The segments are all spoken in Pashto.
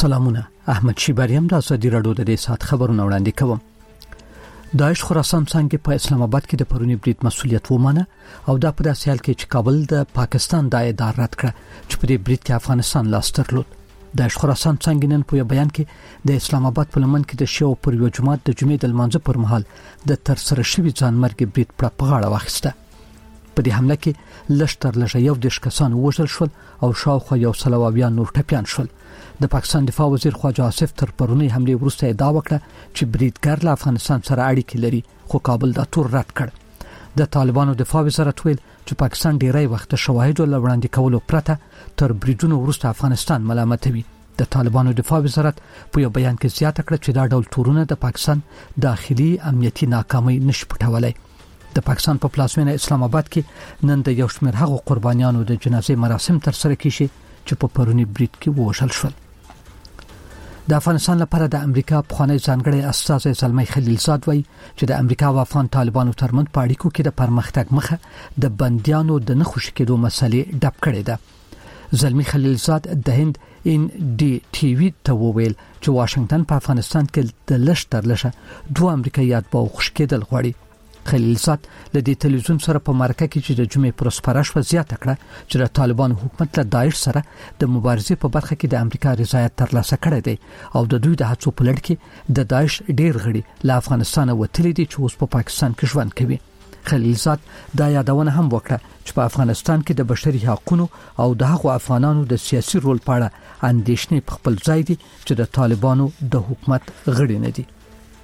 سلامونه. احمد شیبریم د ازادي رادیو د سات خبرونه وړاندې کوم. داعش خراسان څنګه په اسلام آباد کې د پرونی برید مسولیت ومانه او دا په داسې حال کې چې کابل د پاکستان د ادارې رد کړ چې په دې برید کې افغانستان لاس درلود. داعش خراسان څنګه نن په بیان کې د اسلام آباد په لمن کې د شیو پر یو جماعت د جمعې د لمانځه پر مهال د تر سره شوی ځانمرګ برید په غاړه واخیسته. په دې حمله کې لشتر لږه یو د کسان وژل شول او شاوخوا یو سلواویا نور ټپيان شول. د پاکستان دفاع وزیر خواجه آصف تر پرونی حمله وروسته ادعا وکړه چې بریدګر له افغانستان سره اړیکې لري، خو کابل دا تور رد کړ. د طالبانو دفاع وزارت ویل چې پاکستان ډیری وخت شواهد وړاندې کولو پرته تر بریدونو وروسته افغانستان ملامتوي. د طالبانو دفاع وزارت په یو بیان کې زیاته کړه چې دا ډول تورونه د پاکستان داخلي امنیتي ناکامۍ نشي پټولای. د پاکستان په پلازمینه اسلام آباد کې نن د یو شمېر هغو قربانیانو د جنازې مراسم تر سره کیږي چې په پرونی برید کې ووژل شول. د افغانستان لپاره د امریکا پخوانی ځانګړی استازی زلمی خلیلزاد وایي چې د امریکا او افغان طالبانو ترمنځ په اړیکو کې د پرمختګ مخه د بنديانو د نه خوشی کېدو مسلې ډب کړې ده. زلمی خلیلزاد د هند ان ډي ټي وي ته وویل چې واشنگټن په افغانستان کې د لشتر لشه دوه امریکایات به خوش کېدل غواړي. خلیلزاد له دې تلویزیون سره په مرکه کې چې د جمعې پر سپارښت وضعیت کړه چې د طالبان حکومت له داعش سره د مبارزې په برخه کې د امریکا رضایت ترلاسه کړی دی او د دوی د هڅو په لړ کې د داعش ډیر غړي له افغانستان وتلي دي چې اوس په پاکستان کې ژوند کوي. خلیلزاد دا یادونه هم وکړه چې په افغانستان کې د بشري حقوقو او د هغو افغانانو د سیاسي رول په اړه اندېښنې په خپل ځای دي چې د طالبانو د حکومت غړي نه دي.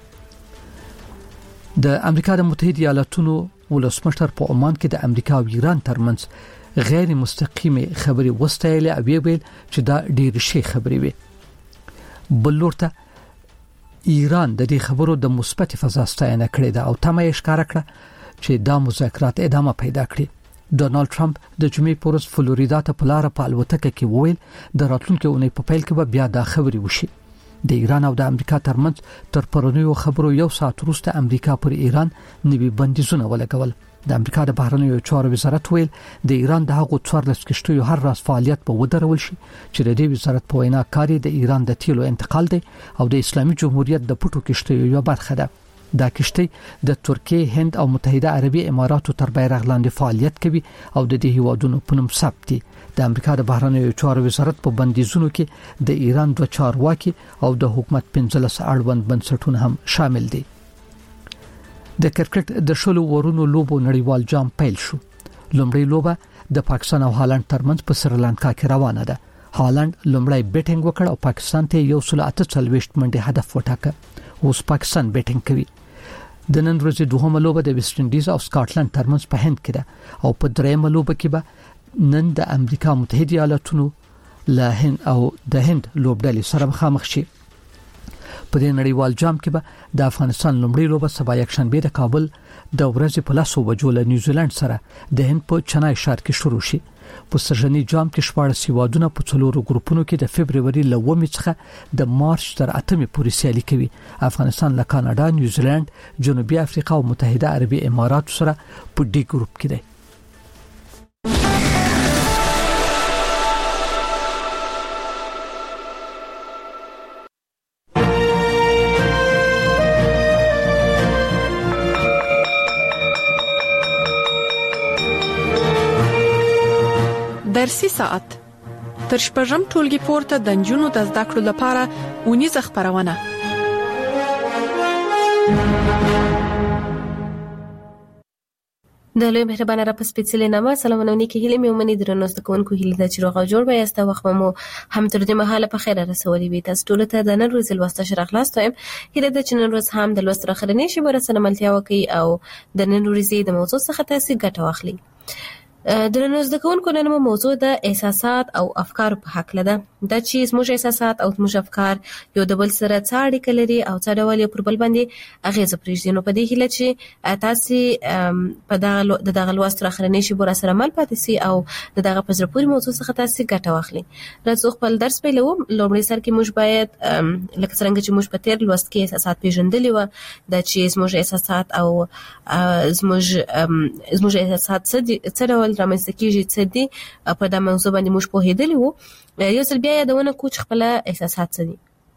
د امریکا د متحده ایالاتونو ولسمشر په عمان کې د امریکا او ایران ترمنځ غیر مستقیمه خبري وستایله او ویل چې دا ډېر شي خبري وي. بلورته ایران د دې خبرو د مثبت فضا ستاینه کړې ده او تمه یې ښکاره کړه چې دا مذاکرات ادامه پیدا کړي. ډونالد ټرمپ د جمعې په ورځ فلوریدا ته په لار په الوتکه کې وویل د راتلونکي اونۍ په پیل کې به بیا دا خبري وشي. د ایران او د امریکا ترمنځ تر پرونیو خبرو یو ساعت وروسته امریکا پر ایران نوي بندیزونه ولګول. د امریکا د بهرنیو چارو وزارت ویل د ایران د هغو 14 کشتیو هر راز فعالیت به ودرول شي چې د دې وزارت په وینا کاری د ایران د تیلو انتقال دی او د اسلامي جمهوریت د پټو کشتیو یو برخه ده. دا کشتۍ د ترکیه، هند او متحده عربي اماراتو تر بیرغ لاندې فعالیت کوي او د دې هیوادونو په نوم ثبت دي. د امریکا د بهرنیو چارو وزارت په بندیزونو کې د ایران دوه چارواکي او د حکومت 15 اړوند بنسټونه هم شامل دي. د کرکټ د شلو ورونو لوبو نړیوال جام پیل شو. لومړی لوبه د پاکستان او هالند ترمنځ په سریلانکا کې روانه ده. هالند لومړی بیټینګ وکړ او پاکستان ته 148 منډه هدف وټاکه. اوس پاکستان بیټینګ کوي. د نن ورځې دوهمه لوبه د ویسټ انډیز او سکاټلند ترمنځ په هند کې ده او په دریمه لوبه کې به نن د امریکا متحده ایالاتونو له هند او د هند لوبډلې سره مخامخ شي. په دې نړیوال جام کې به د افغانستان لومړی لوبه سبا یکشنبه د کابل د ورځې په 10 بجو له نیوزیلند سره د هند په چنای ښار کې شروع شي. په سرجنی جام کې 14 هیوادونه په څلورو ګروپونو کې د فبرवरी ل 1 څخه د مارچ تر 8 پورې سیالي کوي. افغانستان له کاناډا، نیوزیلند، جنوبي افریقا او متحده عربي امارات سره په ډي ګروپ کې دی. درسي ساعت تر شپږم ټولګي پورته د نجونو د زده کړو لپاره اونیزه خبرونه. د لوی مهربانه را په سپېڅلې نامه سلامونه نیکی هیله مې ومني درنو زده کوونکو هیله ده چې روغ او جوړ به یاست. وخت مو هم تر دې مهاله په خیر رسولي وي. تاسو ټول ته د نن ورځې لوست شر خلاص تایم هیله ده چې نن ورځ هم د لوست راخرنې شي ورسره ملتیا وکي او د نن ورځې د موضوع څخه تاسو ګټه واخلئ. درنو زده کوونکو نن موضوع د احساسات او افکار په حق لده. دا چې زموږ احساسات او زموږ افکار یو د بل سره څه اړیکه لري او څه ډول پر بل باندې اغیزه پرېږدي. نو په دې هیله چې تاسو په دغه لوست راخرنې شي ورسره مل پاتې سي او دغه په زړه پورې موضوع څخه تاسو ګټه واخلئ. راځو خپل درس پیلو. لومړی سر کې موږ باید لکه څنګه چې موږ په تیر لوست کې احساسات پیژندلې و دا چې زموږ احساسات او زموږ احساسات څه ډول ډول رامنځته کیږي څه دي په دا موضوع باندې موږ پوهېدلی وو. یو ځل بیا یادونه کوو چې خپل احساسات څه دي.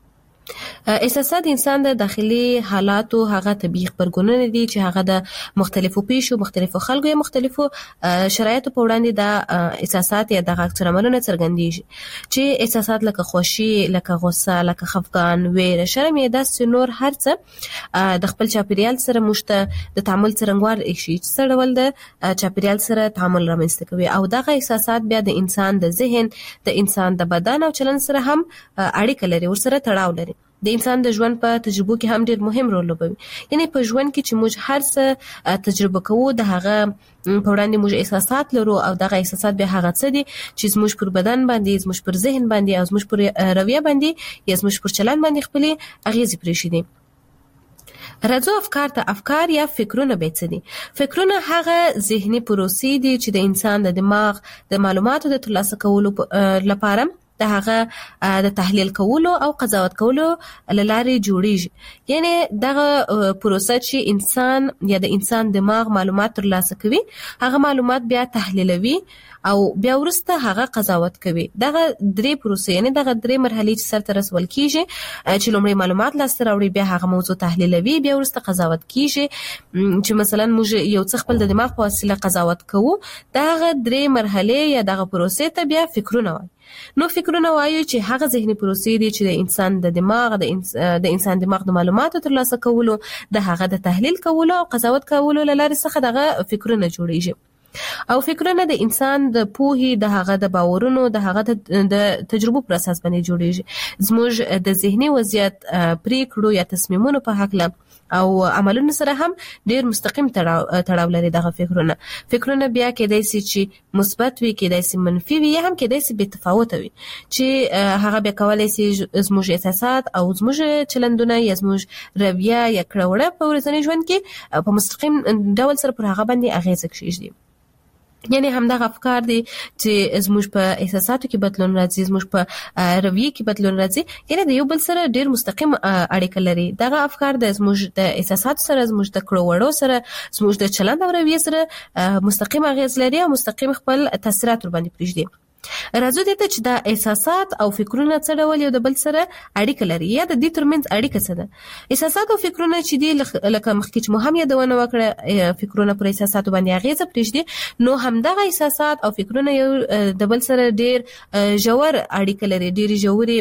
احساسات انسان د داخلي حالاتو هغه طبيعي خبرګونونه دي چې هغه د مختلفو پیښو مختلفو خلکو یا مختلفو شرایطو په وړاندې د احساسات یا د عکس العملونو څرګندېږي چې احساسات لکه خوښي لکه غوسه لکه خفګان ویره شرم یا داسې نور هر څه د خپل چاپیریال سره مشته د تعامل څرنګوار شي چې څه ډول د چاپیریال سره تعامل رامنځته کوي او دغه احساسات بیا د انسان د ذهن د انسان د بدن او چلن سره هم اړیکه لري ورسره تړاو لري. د انسان د ژوند په تجربو کې هم ډېر مهم رول لوبوي. یعنی په ژوند کې چې موږ هر څه تجربه کوو د هغه په وړاندې موږ احساسات لرو او دغه احساسات به هغه څه دي چې زموږ پر بدن باندې زموږ پر ذهن باندې او زموږ پر رویه باندې یا زموږ پر چلن باندې خپل اغیزې پرېښي دي. راځو افکار یا فکرونه به څه دي. فکرونه هغه ذهني پروسې دي چې د انسان د دماغ د معلوماتو د ترلاسه کولو لپاره د هغه د تحلیل کولو او قضاوت کولو لاره جوړیږي. یعنی دغه پروسه چې انسان یا د انسان دماغ معلومات ترلاسه کوي هغه معلومات بیا تحلیلوي او بیا ورسته هغه قضاوت کوي. دغه درې پروسې یعنی دغه درې مرحلې چې سره رسول کیږي چې لومړی معلومات لاسته راوړي بیا هغه موضوع تحلیلوي بیا ورسته قضاوت کیږي. چې مثلا موږ یو څه خپل د دماغ په وسیله قضاوت کوو دغه درې مرحلې یا دغه پروسې ته بیا فکرونه وایي. نو فکرونه وایي چې هغه ذهني پروسې دي چې د انسان د دماغ د انسان دماغ د معلوماتو ترلاسه کولو د هغه د تحلیل کولو او قضاوت کولو لاره څخه دغه فکرونه جوړیږي. او فکرونه د انسان د پوهې د هغه د باورونو د هغه د تجربو پر اساس باندې جوړیږي. زموږ د ذهني وضعیت پریکړو یا تصمیمونو په حق او عملونو سره هم ډیر مستقیم تړاو لري. دغه فکرونه بیا کېدای شي چې مثبت وي کېدای شي منفي وي یا هم کېدای شي بې تفاوته وي چې هغه بیا کولای شي زموږ احساسات او زموږ چلندونه یا زموږ رویه یا کړوړه په ورځني ژوند کې په مستقیم ډول سره پر هغه باندې اغیزه کړي. یعنی همدغه افکار دي چې زموږ په احساساتو کې بدلون راځي زموږ په رویه کې بدلون راځي یعنی د یو بل سره ډیر مستقیم اړیکه لري. دغه افکار د زموږ د احساساتو سره زموږ د کړو وړو سره زموږ د چلند او رویه سره مستقیم اغیز لري او مستقیم خپل تاثیرات ور باندې پرېږدي. راځو دې ته چې دا احساسات او فکرونه څه ډول یو د بل سره اړیکه لري یا د دې ترمنځ اړیکه څه ده. احساسات او فکرونه چې دي لکه مخکې چې مهم یادونه وکړه فکرونه پر احساساتو باندې اغیزه پرېږدي نو همدغه احساسات او فکرونه یو د بل سره ډیر ژور اړیکه لري ډیر ژوري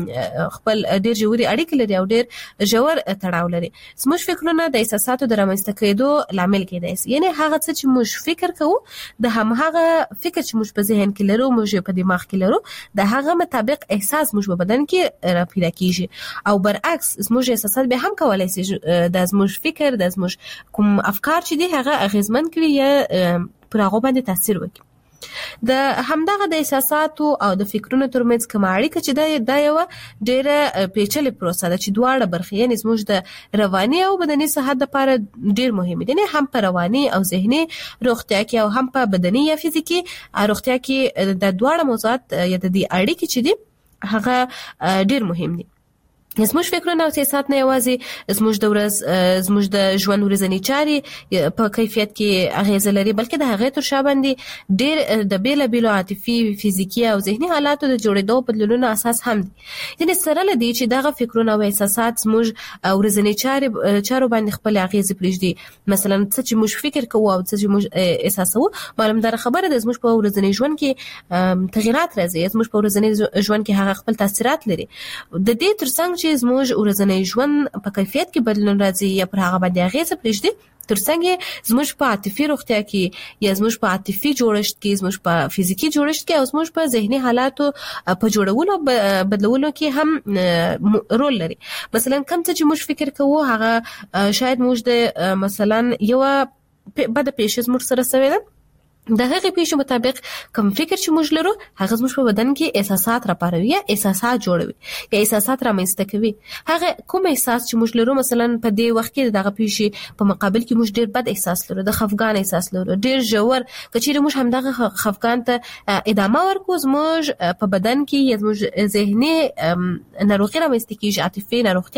اړیکه لري او ډیر ژور تړاو لري. زموږ فکرونه د احساساتو د رامنځته کېدو لامل کېدای شي. یعنی هغه څه چې موږ فکر کوو د همغه فکر چې موږ په ذهن کې لرو موږ په دماغ کې لرو د هغه مطابق احساس موږ په بدن کې پیدا کیږي او برعکس زموږ احساسات به هم کولای شي د زموږ فکر د زموږ کوم افکار چې دي هغه اغیزمن کړي یا پر هغه باندې تاثیر وکړي. د همدغه د احساساتو او د فکرونو ترمنځ کوم اړیکه چې دا یو ډیره پیچلې پروسه ده چې دواړه برخې یعنی زموږ د رواني او بدني صحت لپاره ډیر مهمه دي. هم په رواني او ذهني روغتیا کې او هم په بدني یا فزیکي روغتیا کې د دواړه موضوعات یا د دې اړیکې چې دي هغه ډیر مهم دي. زموږ فکرونه او احساسات نه یوازې زموږ د ژوند ورځنی چاري په کیفیت کې اغیزه لري بلکې د هغې تر شا باندې ډېر د بیلابیلو عاطفي فزیکي او ذهني حالاتو د جوړېدو بدلونونو اساس هم دي. یعنې سره له دې چې دغه فکرونه او احساسات زموږ ورځنی چارو باندې خپل اغیزې پرېږدي مثلا څه چې موږ فکر کوو او څه چې موږ احساسوو معلومدار خبره ده زموږ په ورځنی ژوند کې تغیرات راځي زموږ په ورځنی ژوند کې هغه خپل تاثیرات لري. د دې ترڅنګ چې زموږ ورځنی ژوند په کیفیت کې بدلون راځي یا پر هغه باندې اغیزه پرېږدي ترڅنګ زموږ په عاطفي روغتیا کې یا زموږ په عاطفي جوړښت کې زموږ په فزیکی جوړښت کې او زموږ په ذهني حالاتو په جوړولو بدلولو کې هم رول لري. مثلا کوم څه چې موږ فکر کوو هغه شاید موږ د مثلا یو بد پیښه موږ سره سوي ده د هغې پیښو مطابق کوم فکر چې موږ لرو هغه زموږ په بدن کې احساسات راپاروي یا احساسات جوړوي یا احساسات رامنځته کوي. هغه کوم احساس چې موږ لرو مثلا په دې وخت کې دغه پیښې په مقابل کې موږ ډېر بد احساس لرو د خفګان احساس لرو ډېر ژور کچېرې موږ همدغه خفګان ته ادامه ورکو زموږ په بدن کې یا زموږ ذهني ناروغي رامنځته کېږي عاطفي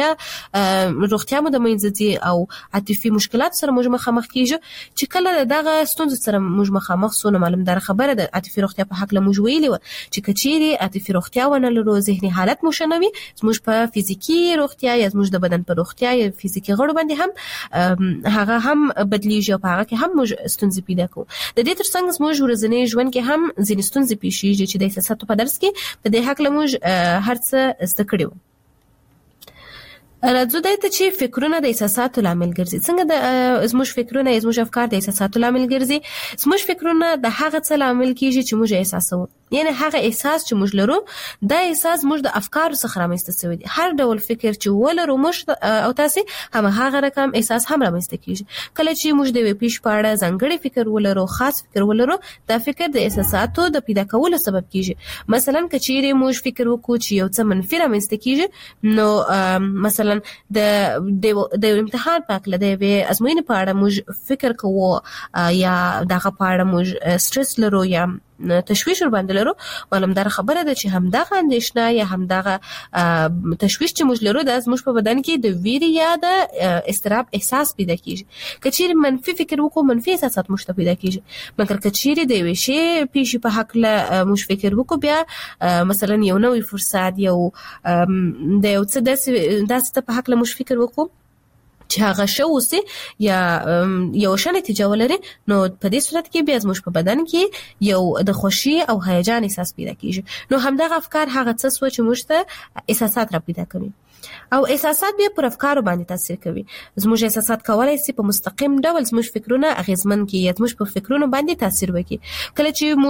روغتیا مو د منځه ځي او عاطفي مشکلات سره موږ مخامخ کېږو چې کله دغه ستونزو سره موږ مخامخ مخامخ سونه معلومدار خبره ده عاطفي روغتیا په حق له موږ ویلي و چې کچيري عاطفي روغتیا ونه لرو ذهني حالت مو شنوي زموږ په فزیکی روغتیا یا زموږ د بدن په روغتیا یا فزیکی غړو باندې هم هغه هم بدلیږي په هغه کې هم موږ ستونزې پیدا کوو د دې ترڅنګ زموږ ورځنی ژوند کې هم ځینې ستونزې پیښیږي چې د احساساتو په درس کې په دې حق له موږ هر څه زده کړو راځو دایته چې فکرونه د احساساتو لامل ګرځي څنګه د زموږ فکرونه زموږ افکار د احساساتو لامل ګرځي زموږ فکرونه د هغه څه لامل کیږي چې موږ احساسوو یعنی هغه احساس چې موږ لرو دا احساس موږ د افکارو څخه رامنځته شوی دی هر ډول فکر چې ولرو موږ او تاسو هم هغه رقم احساس هم رامنځته کیږي کله چې موږ د پیش پاړه ځانګړي فکر ولرو خاص فکر ولرو دا فکر د احساساتو د پیدا کولو سبب کیږي مثلا کچيري موږ فکر وکړو چې یو څه منفي رامنځته کیږي نو مثلا د امتحان په اړه د ازموینې په اړه موږ فکر کوو یا دغه په اړه موږ سټرس لرو یا تشویش ور باندې لرو معلومدار خبره ده چې همدغه اندیشنه یا همدغه تشویش چې موږ لرو د زموږ په بدن کې د ویری یا د استراب احساس پیدا کیږي کچیر منفي فکر وکړو منفي احساسات موږ ته پیدا کیږي مګر کچیر د وی شی پیښې په حق له موږ فکر وکړو بیا مثلا یو نوې فرصت یو د یو څه داسې په حق له موږ فکر وکړو چې هغه شوسي یا یو شنه نتیجه ولري نو په دې صورت کې بیا زموږ په بدن کې یو د خوشي او هیجان احساس پیدا کیږي نو همدغه افکار هغه څه سوچ موږ ته احساسات را پیدا کوي او احساسات بیا پر افکارو باندې تاثیر کوي زموږ احساسات کولای شي په مستقیم ډول زموږ فکرونه اغیزمن کړي یا زموږ په فکرونو باندې تاثیر وکړي کله چې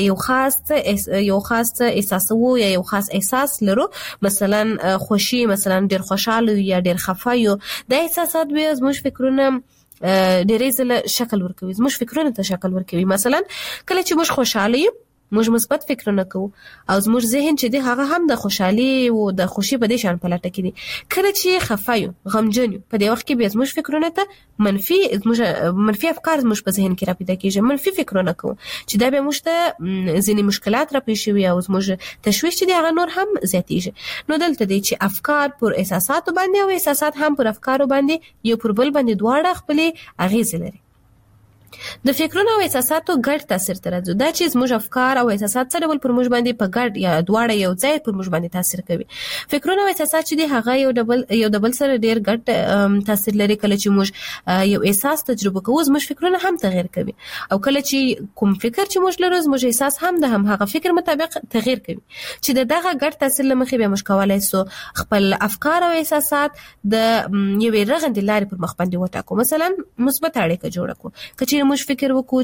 موږ یو خاص احساسو یا یو خاص احساس لرو مثلا خوشي مثلا ډیر خوشاله یا ډیر خفه یو د احساسات بیا زموږ فکرونه ډېرې ځله شکل ورکوي زموږ فکرونه ته شکل ورکوي مثلا کله چې موږ خوشاله یو موږ مثبت فکرونه کوو او زموږ ذهن چې دی هغه هم د خوشحالي او د خوشي په دې شان پلټه کې دي کله چې خفه یو غمجن یو په دې وخت کې بیا زموږ فکرونه ته منفي افکار زموږ په ذهن کې را پیدا کېږي منفي فکرونه کوو چې دا به موږ ته ځینې مشکلات را پیښ شي او زموږ تشویش چې دی هغه نور هم زیاتېږي نو دلته دی چې افکار پر احساساتو باندې او احساسات هم پر افکارو باندې یو پر بل باندې دواړه خپل اغیز لري د فکرونو او احساساتو ګډ تاثیر تر راځي دا چې زموږ افکار او احساسات سره ول پر موږ باندې په ګډ یا دواړه یو ځای پر موږ باندې تاثیر کوي فکرونه او احساسات چې دی هغه یو ډبل سره ډیر ګډ تاثیر لري کله چې موږ یو احساس تجربه کوو زموږ فکرونه هم تغیر کوي او کله چې کوم فکر چې موږ لرو زموږ احساس هم د هم هغه فکر مطابق تغیر کوي چې دغه ګډ تاثیر لمخې به موږ کولای سو خپل افکار او احساسات د یوې رغندې لارې پر مخ باندې وټاکو مثلا مثبت اړیکه جوړ کړو موږ فکر وکړو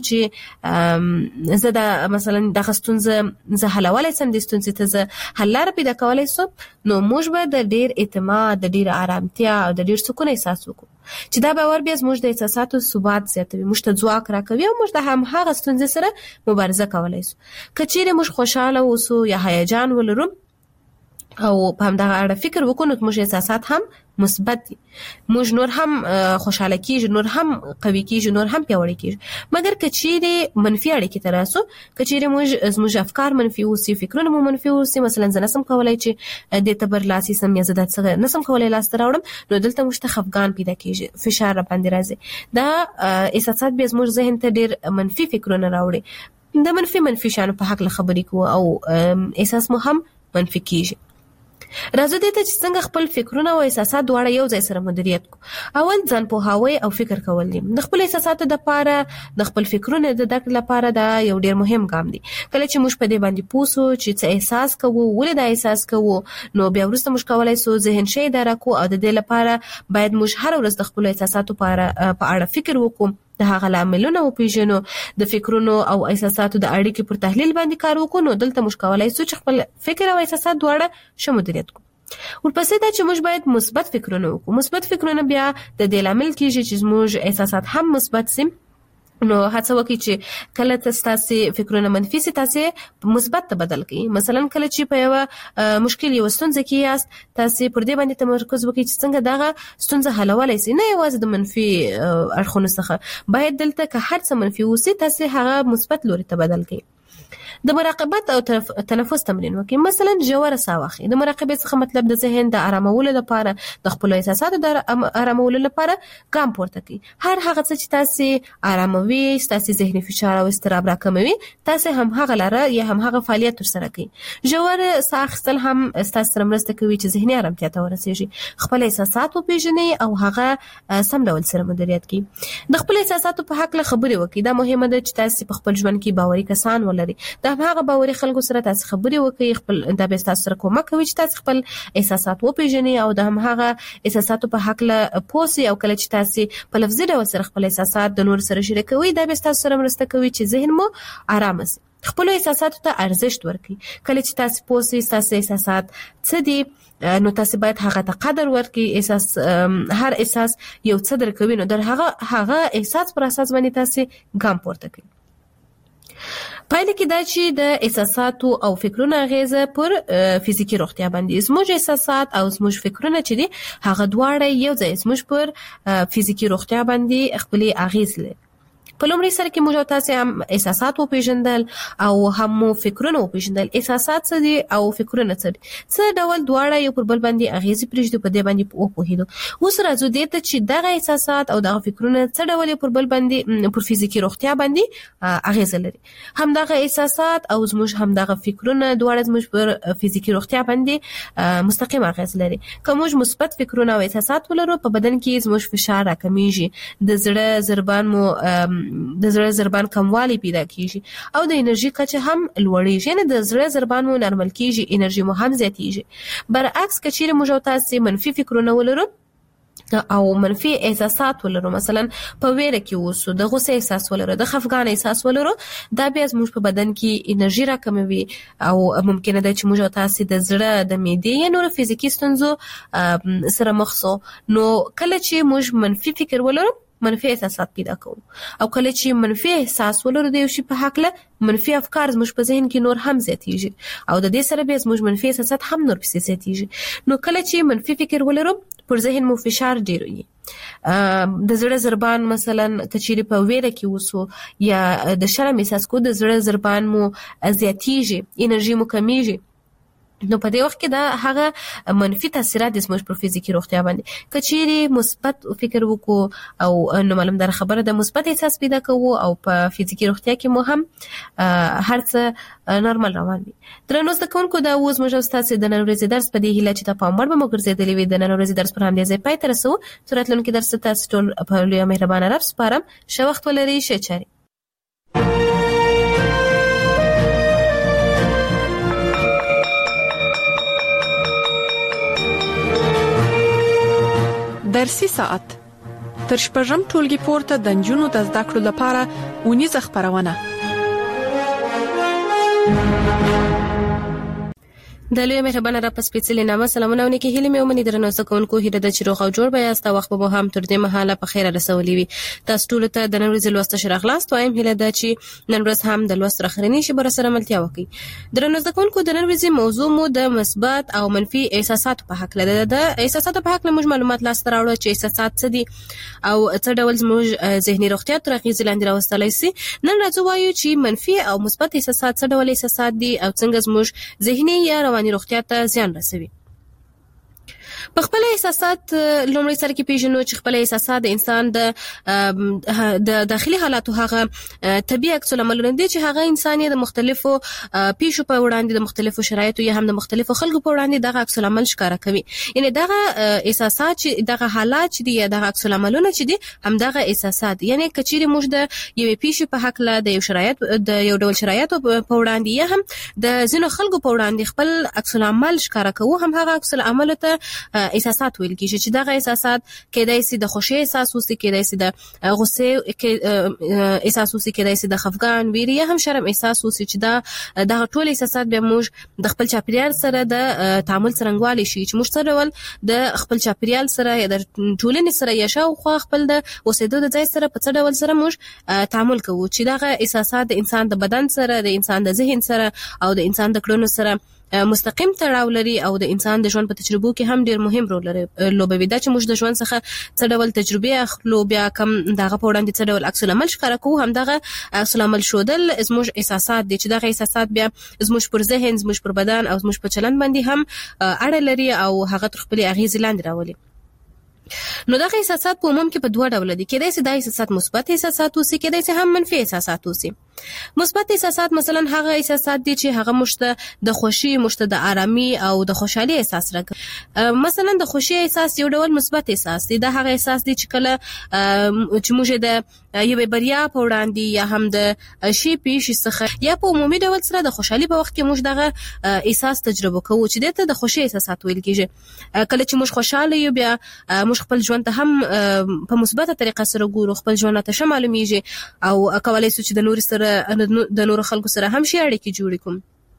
چې زه د مثلا د ستونزې زه حلولای سم د ستونزې ته زه حل لاره پیدا کولای سم نو موږ به د ډیر اعتماد د ډیر آرامتیا او د ډیر سکون احساس وکړو چې دا باور بیا زموږ د احساساتو ثبات زیاتوي موږ ته ځواک راکوي او موږ د هم هغه ستونزې سره مبارزه کولای سو کچېره موږ خوشاله اوسو یا هیجان ولرو او په همدغه اړه فکر وکړو نو موږ احساسات هم مثبت دي موږ نور هم خوشاله کیږو نور هم قوي کیږو نور هم پیاوړي کیږو مګر کچېره منفي اړیکې تراسو کچېره زموږ افکار منفي اوسي فکرونه مو منفي اوسي مثلا زه نسم کولای چې د تبر لاسي سم یا زه د څه نسم کولای لاس تراوړم نو دلته موږ ته خفګان پیدا کیږي فشار باندې راځي دا احساسات به زموږ ذهن ته ډیر منفي فکرونه راوړي د منفي شانو په حق خبرې کوو او احساس مو هم منفي کیږي راځو دې ته چې څنګه خپل فکرونه او احساسات دواړه یو ځای سره مدیریت کو اول ځان پوهاوی او فکر کول دي د خپل احساساتو لپاره د خپل فکرونو د دک لپاره دا یو ډیر مهم ګام دی کله چې موږ په دې باندې پوسو چې څه احساس کوو ولې دا احساس کوو نو بیا ورسته موږ کولای سو ذهن شي اداره کو او د دې لپاره باید موږ هر ورځ د خپل احساساتو په اړه فکر وکړو د هغه لاملونه او پیژنو د فکرونو او احساساتو د اړیکې پر تحلیل باندې کار وکړو نو دلته موږ کولای سو چې خپل فکر او احساسات دواړه شمودریت کو ورپسې دا چې موږ باید مثبت فکرونه وکړو مثبت فکرونه بیا د دې لامل کیږي چې موږ احساسات هم مثبت سي نو هڅه وکړئ چې کله تاسو فکرونه منفي سي تاسو مثبت ته بدل کړئ مثلا کله چې په یو مشکل یو ستونزه کې یاست تاسو پر دې باندې تمرکز وکړئ چې څنګه دغه ستونزه حلولای شئ نه یوازې د منفي اړخونو څخه باید دلته که هر څه منفي وسی تاسو هغه مثبت لوري ته بدل کړئ د مراقبت او تنفس تمرین وکړئ. مثلا ژوره ساه واخلئ. د مراقبې څخه مطلب د ذهن د آرامولو لپاره، د خپل احساساتو د آرامولو لپاره ګام پورته کړئ. هر هغه څه چې تاسو آراموي، تاسو ذهني فشار او اضطراب راکموي، تاسو هم هغه لاره یا هم هغه فعالیت ترسره کړئ. ژوره ساه اخیستل هم تاسو سره مرسته کوي چې ذهني آرامتیا ته ورسیږي. خپل احساسات وپیژنئ او هغه سم ډول سره مدیریت کړئ. د خپل احساساتو په حق له خبرې وکړئ. دا مهمه ده چې تاسو په خپل ژوند کې باوري کسان ولرئ. د هغه باوري خلکو سره تاسو خبرې وکړئ. خپل د به تاسو سره کومک کوي چې تاسو خپل احساسات وپیژنئ او د هغه احساساتو په حق له پوسي، او کله چې تاسو په لفظي ډول سره خپل احساسات د نور سره شریکوي، دا به تاسو سره مرسته کوي چې ذهن مو آرام شي. خپل احساساتو ته ارزښت ورکړئ. کله چې تاسو پوسي تاسو احساسات څه دي، نو تاسو باید هغه ته قدر ورکړئ. هر احساس یو څه درکوي، نو در هغه احساس پر اساس باندې تاسو ګام پورته کړئ. پایله کې دا چې د احساساتو او فکرونو اغیزه پر فزیکی روغتیا باندې، زموږ احساسات او زموږ فکرونه چې دي هغه دواړه یو ځای زموږ پر فزیکی روغتیا باندې خپل اغیز لري. په لومړي سره کې موږ تاسو هم احساسات وپیژندل او هم فکرونه وپیژندل. احساسات څه دي او فکرونه څه دي، څه ډول دواړه یو پر بل باندې اغیزې پرېږدي، په دې باندې وپوهیدو. اوس راځو دې ته چې دغه احساسات او دغه فکرونه څه ډول یو پر بل باندې پر فزیکی روغتیا باندې اغیز لري. هم دغه احساسات او زموږ هم دغه فکرونه دواړه زموږ پر فزیکی روغتیا باندې مستقیم اغیز لري. که موږ مثبت فکرونه او احساسات ولرو، په بدن کې زموږ فشار راکمیږي، د زړه ضربان کموالی پیدا کیږي او د انرژي کچه هم لوړیږي. یعنی د زړه ضربان مو نورمال کیږي، انرژي مو هم زیاتیږي. برعکس که چیرې موږ تاسو منفي فکرونه ولرو او منفي احساسات ولرو، مثلا په ویره کې اوسو، د غوسه احساس ولرو، د خفګان احساس ولرو، دا بیا زموږ په بدن کې انرژي راکموي او ممکنه ده چې موږ تاسو د زړه، د معدې یا نور فزیکی ستونزو سره مخ شو. نو کله چې موږ منفي فکر ولرو، منفي احساسات پیدا کوو، او کله چې منفي احساس ولرو د یو شي په حق له، منفي افکار زموږ په ذهن کې نور هم زیاتیږي او د دې سره به زموږ منفي احساسات هم نور پسې زیاتیږي. نو کله چې منفي فکر ولرو، پر ذهن مو فشار ډیر وي. د زړه ضربان مثلا کچيري په ویره کې وسو یا د شرم احساس کو، د زړه ضربان مو زیاتیږي، انرژي مو کمیږي. نو په دې وخت کې دا هغه منفي تاثیرات د زموږ پر فزیکی روغتیا باندې. کچيري مثبت فکر وکړو او نو معلوم در خبره د مثبت احساس پیدا کوو او په فزیکی روغتیا کې مو هم هر څه نورمال روان وي. درنو ستکونکو، دا اوس موږ تاسو د نن ورځې درس په دې هیله چې تاسو په امر به مو ګرځېدلې وي. د نن ورځې درس پر همدې ځای پای ته رسو. تراتلونکو درس تاسو ټول په لوی مهربان رب سپارم. ښه وخت ولرئ. ښه چاري. درسي ساعت تر شپږم ټولګي پورته د نجونو د زده کړو لپاره اونیزه خبرونه. د لوی مهربان را پس پیڅلې نامه سلامونه ونکي هلي مې ومني درنو زکونکو هیله د چروغ او جوړ بیا است وخت به هم تر دې مهاله په خیره رسولې وي. تاسو ټول ته د نن ورځې لوست شرخلاص وایم هیله د چې نن ورځ هم د لوست رخرنی شي بر سره ملتیا وکي. درنو زکونکو د نن ورځې موضوع مو د مثبت او منفي احساسات په حق لري. د احساساتو په حق له معلومات لاس راوړو چې احساسات څه دي او څه ډول زموږ ذهني روغتیا تر اغیز لاندې راوستلای شي. نن راځو وایو چې منفي او مثبت احساسات څه ډول احساسات دي او څنګه زموږ ذهني یا رواني روغتیا ته زیان رسوي. په خپل احساسات لومړی سره کې پیژنو چې خپل احساسات د انسان د داخلي حالاتو هغه طبيعي عکس العملونه دي چې هغه انسان د مختلفو پیښو په وړاندې د مختلفو شرایطو یا هم د مختلفو خلکو په وړاندې دغه عکس العمل ښکارا کوي. یعنی دغه احساسات چې دغه حالات چې دي یا دغه عکس العملونه چې دي هم دغه احساسات، یعنی کچيري موږ د یو پیښې په حق له د یو شرایط د یو ډول شرایطو په وړاندې یا هم د ځینو خلکو په وړاندې خپل عکس العمل ښکارا کوو، هم هغه عکس العمل ته احساسات ویل کیږي چې دغه احساسات کېدای شي د خوشي احساس وسي، کېدای شي د غصه احساس وسي، کېدای شي د خفګان، ویره یا هم شرم احساس وسي چې دغه ټول احساسات به موږ د خپل چاپیریال سره د تعامل څرنګوالي شي چې موږ سره ول د خپل چاپیریال سره یا د ټولنې سره یا شاوخوا خپل د اوسېدو د ځای سره په څه ډول سره موږ تعامل کوو چې دغه احساسات د انسان د بدن سره، د انسان د ذهن سره او د انسان د کړنو سره مستقیم تړاو لري او د انسان د ژوند په تجربو کې هم ډیر مهم رول لوبوي. دا چې موږ د ژوند څخه څه ډول تجربه اخلو بیا کم دغه په وړاندې څه ډول عکس العمل ښکاره کوو، هم دغه عکس العمل شودل زموږ احساسات دي چې دغه احساسات بیا زموږ پر ذهن، زموږ پر بدن او زموږ په چلند باندې هم اړه لري او هغه تر خپل اغیز لاندې راولي. نو دغه احساسات په عموم کې په دوه ډول دي. کېدای شي دا احساسات مثبت احساسات اوسي، کېدای شي هم منفي احساسات اوسي. مثبت احساسات مثلا هغه احساسات دي چې هغه مشته د خوشي، مشته د آرامي او د خوشحالي احساس راکړي. مثلا د خوشي احساس یو ډول مثبت احساس دی. دا هغه احساس دی چې کله چې موږ د یو بریا په وړاندې یا هم د شی پیښ څخه یا په عمومي ډول سره د خوشحالي په وخت کې موږ دغه احساس تجربه کوو چې دته د خوشي احساسات ویل کېږي. کله چې موږ خوشاله یو بیا موږ خپل ژوند ته هم په مثبته طریقه سره ګورو، خپل ژوند ته ښه معلومیږي او کولای شو چې د نور سره د نور خلکو سره هم شي اړیکې جوړې کوم.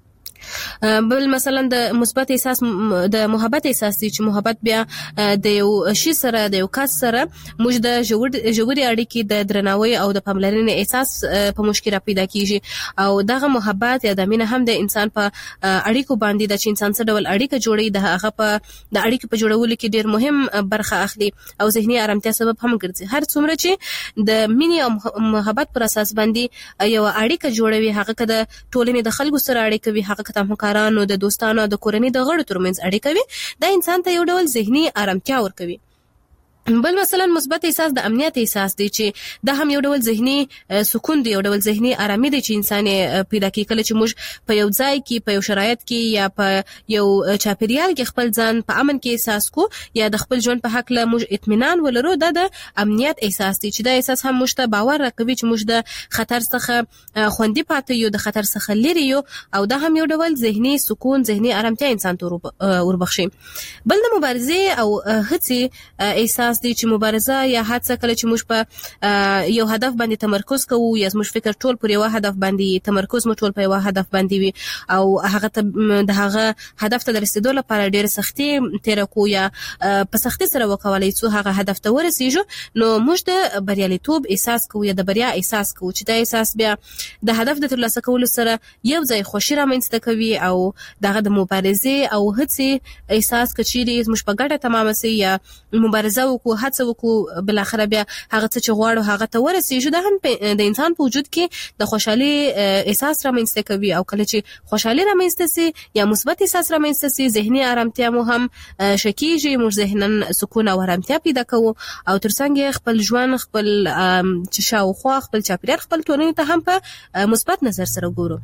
بل مثلا د مثبت احساس د محبت احساس دی چې محبت بیا د یو شی سره، د یو کس سره موږ د ژورې اړیکې د درناوي او د پاملرنې احساس په موږ کې را پیدا کیږي او دغه محبت یا د مینه هم د انسان په اړیکو باندې د چې انسان سره ډول اړیکه جوړي د هغه په د اړیکې په جوړولو کې ډیر مهم برخه اخلي او ذهني آرامتیا سبب هم ګرځي. هر څومره چې د مینې او محبت پر اساس باندې یو اړیکه جوړوي، هغه که د ټولنې د خلکو سره اړیکه وي، هغه د همکارانو، د دوستانو، د کورنۍ د غړو ترمنځ اړیکه وي، دا انسان ته یو ډول ذهني آرامتیا ورکوي. بل مثلا مثبت احساس د امنیت احساس دی چې دا هم یو ډول ذهني سکون دی، یو ډول ذهني آرامي دی چې انسان پیدا کوي کله چې موږ په یو ځای کې، په یو شرایط کې یا په یو چاپیریال کې خپل ځان په امن کې احساس کو یا د خپل ژوند په حق له موږ اطمینان ولرو. دا د امنیت احساس دی چې دا احساس هم موږ ته باور راکوي چې موږ د خطر څخه خوندي پاتې یو، د خطر څخه لري یو او دا هم یو ډول ذهني سکون، ذهني آرامتیا انسان ته وربخشي. بل د مبارزې او هڅې احساس دی چې مبارزه یا هڅه کله چې موږ په یو هدف باندې تمرکز کوو یا موږ فکر ټول پر یو هدف باندې تمرکز مو ټول په یو هدف باندې وي او هغه ته د هغه هدف ته رسیدو لپاره ډېر سختي تیر کو یا په سختي سره وکولای څو هغه هدف ته ورسیږو، نو موږ د بریالیتوب احساس کوو یا د بریا احساس کوو چې دا احساس بیا د هدف د ترلاسه کولو سره یو ځای خوشی رامنځته کوي او دغه د مبارزې او هڅې احساس کچيري موږ په ګډه تمام سي یا مبارزه وکړو، هڅه وکړو، بل اخر بیا هغه څه چې غواړو هغه ته ورسیږو. دا هم د انسان په وجود کې د خوشحالي احساس رامنځته کوي او کله چې خوشحالي رامنځته سي یا مثبت احساس رامنځته سي، ذهني آرامتیا مو هم شکیږي، موږ ذهنن سکون او آرامتیا پیدا کوو او ترڅنګ خپل ژوند، خپل چې شاوخوا، خپل چاپیریال، خپل ټولنې ته هم په مثبت نظر سره ګورو.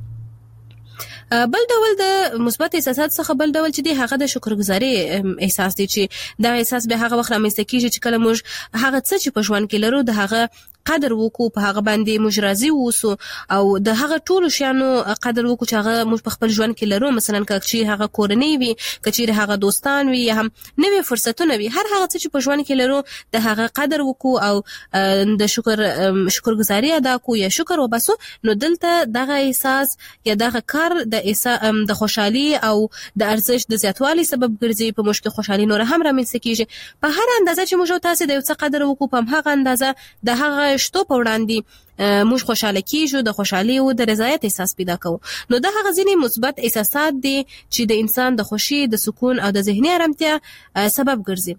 بل ډول د مثبت احساسات څخه بل ډول چې دی هغه د شکرګزاري احساس دی چې دا احساس به هغه وخت رامنځته کیږي چې کله موږ هغه څه چې په ژوند کې لرو د هغه قدر وکړو، په هغه باندې موږ راضي اوسو او د هغه ټولو شیانو قدر وکړو چې هغه موږ په خپل ژوند کې لرو. مثلا کچې هغه کورنۍ وي، کچې هغه دوستان وي یا هم نوې فرصتونه وي، هر هغه څه چې په ژوند کې لرو د هغه قدر وکړو او د شکرګزاري ادا کوو یا شکر وباسو. نو دلته دغه احساس یا دغه کار د خوشحالي او د ارزښت د زیاتوالي سبب ګرځي، په موږ کې خوشحالي نور هم رامنځته کیږي. په هر اندازه چې موږ تاسو د یو څه قدر وکړو، په هغه اندازه د هغه شتو په وړاندې موږ خوشاله کیږو، د خوشحالي او د رضایت احساس پیدا کوو. نو دا هغه ځینې مثبت احساسات دي چې د انسان د خوشي، د سکون او د ذهني آرامتیا سبب ګرځي.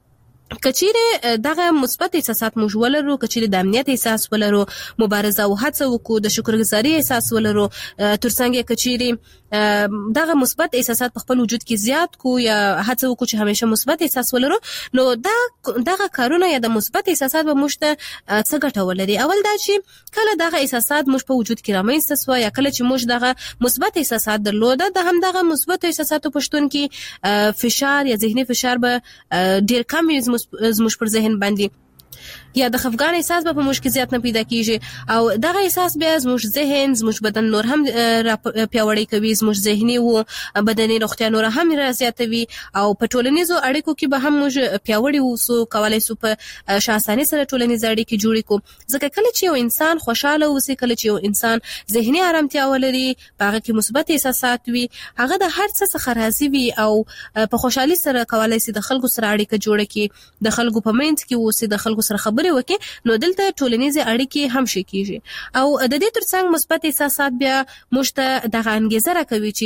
کچیره دغه مثبت احساسات موږ ولرو، کچیره د امنیت احساس ولرو، مبارزه او هڅه وکړو، د شکرګزاري احساس ولرو، ترڅنګ کچیره دغه مثبت احساسات په خپل وجود کې زیات کو یا هڅه وکړو چې همیشه مثبت احساس ولرو، نو دغه کارونه یا د مثبت احساسات به موږ ته څه ګټه ولري. اول دا چې کله دغه احساسات موږ په وجود کې رامنځته سو یا کله چې موږ دغه مثبت احساسات درلوده، د هم دغه مثبت احساساتو پښتون کې فشار یا ذهني فشار به ډیر کم وي زموږ پر ذهن باندې یا د خفګان احساس به په موږ کې زیات نه پیدا کیږي او دغه احساس بیا زموږ ذهن، زموږ بدن نور هم پیاوړی کوي، زموږ ذهني او بدني روغتیا نور هم زیاتوي او په ټولنیزو اړیکو کې به هم موږ پیاوړی اوسو، کولای شو په شاساني سره ټولنیز اړیکې جوړې کو. ځکه کله چې یو انسان خوشاله اوسي، کله چې یو انسان ذهني آرامتیا ولري، هغه کې مثبت احساسات وي، هغه د هر څه څخه راضي وي او په خوشحالي سره کولای شي د خلکو سره اړیکه جوړه کړي، د خلکو په منځ کې اوسي، د خلکو سره خبرې وکړي. نو دلته ټولنیز اړیکې هم شي کیږي او د دې ترڅنګ مثبت احساسات بیا موږ ته دغه انګیزه راکوي چې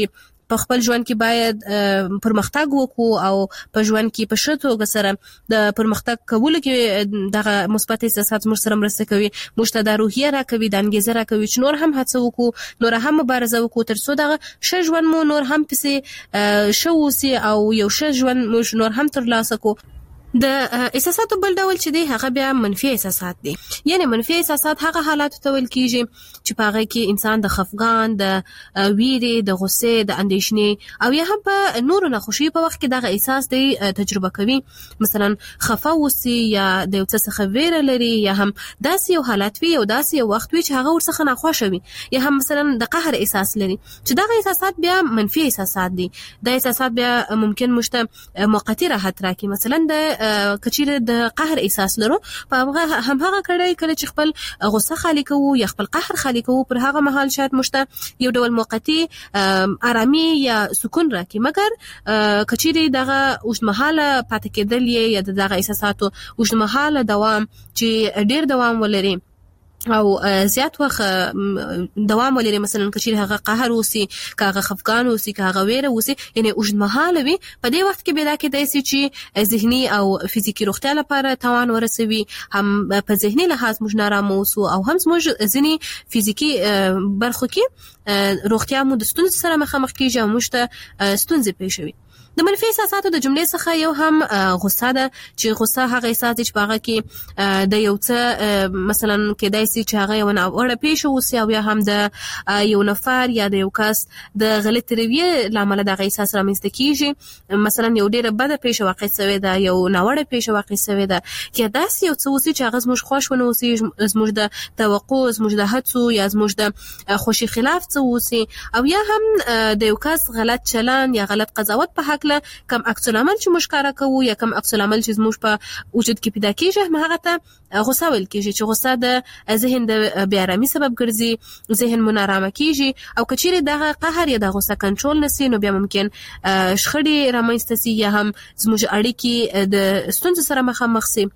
په خپل ژوند کې باید پرمختګ وکړو او په ژوند کې په شتو سره د پرمختګ کولو کې دغه مثبت احساسات موږ سره مرسته کوي، موږ ته د روحیه راکوي، د انګیزه راکوي چې نور هم هڅه وکړو، نور هم مبارزه وکړو ترڅو دغه ښه ژوند مو نور هم پسې شوسي او یو ښه ژوند موږ نور هم ترلاسه کړو. د احساساتو بل ډول چې دی هغه بیا منفي احساسات دي. یعنی منفي احساسات هغه حالات ته ویل کیږي چې په هغه کې انسان د خفګان، د ویرې، د غصې، د اندېښنې او یا هم په نورو ناخوشي په وخت کې دغه احساس دی تجربه کوي. مثلا خفه وسی یا د یو څه څخه ویره لري یا هم داسې یو حالت وي او داسې یو وخت وي چې هغه ورڅخه ناخوښه وي یا هم مثلا د قهر احساس لري چې دغه احساسات بیا منفي احساسات دي. د احساسات بیا ممکن مشته موقتی راحت راکړي. مثلا د کچیره د قهر احساس لرو په هغه هم هغه کله چې خپل غصه خالی کوو یا خپل قهر خالی کوو پر هغه مهال شاید مشته یو ډول موقتی آرامي یا سکون راکړي، مګر کچیره دغه اوږدمهاله پاتې کېدل یا دغه احساساتو اوږدمهاله دوام چې ډیر دوام ولري او زیات وخت دوام ولري، مثلا کچیر هغه قهر وسی، هغه خفقان وسی، هغه ویره وسی، یعنی اوږدمهاله وي، په دې وخت کې به دا کېدای شي چې ذهني او فزیکی روغتیا لپاره تاوان ورسوي، هم په ذهني لحاظ موږ نارامه اوسو او هم موږ ځینې فزیکی برخو کې روغتیا مو د ستونزې سره مخامخ کیږي او موږ ته ستونزې پیښ شي. د منفي احساساتو د جملې څخه یو هم غصه ده چې غصه هغه احساس چې په هغه کې د یو څه مثلا کېدای شي چې هغه یو ناوړه پیښه وسی او یا هم د یو نفر یا د یو کس د غلط رویه لامل دغه احساس رامنځته کیږي. مثلا یو ډیره بده پیښه واقع شوی ده، یو ناوړه پیښه واقع شوی ده یا داسې یو څه وسی چې هغه زموږ خوښ ونه وسی، زموږ د توقع، زموږ د هڅو یا زموږ د خوشي خلاف څه وسی، او یا هم د یو کس غلط چلن یا غلط قضاوت په حق کم عکس العمل چې مشکاره کوو یا کم عکس العمل چې زموږ په وجود کې پیدا کیږي، هغه ته غصه ویل کیږي چې غصه د ذهن د بې آرامي سبب ګرځي، ذهن مو نارامه کیږي او کچیرې دغه قهر یا د غصه کنټرول نسی نو بیا ممکن شخړې رامنځته سي یا هم زموږ اړیکې د ستونزو سره مخامخ سي.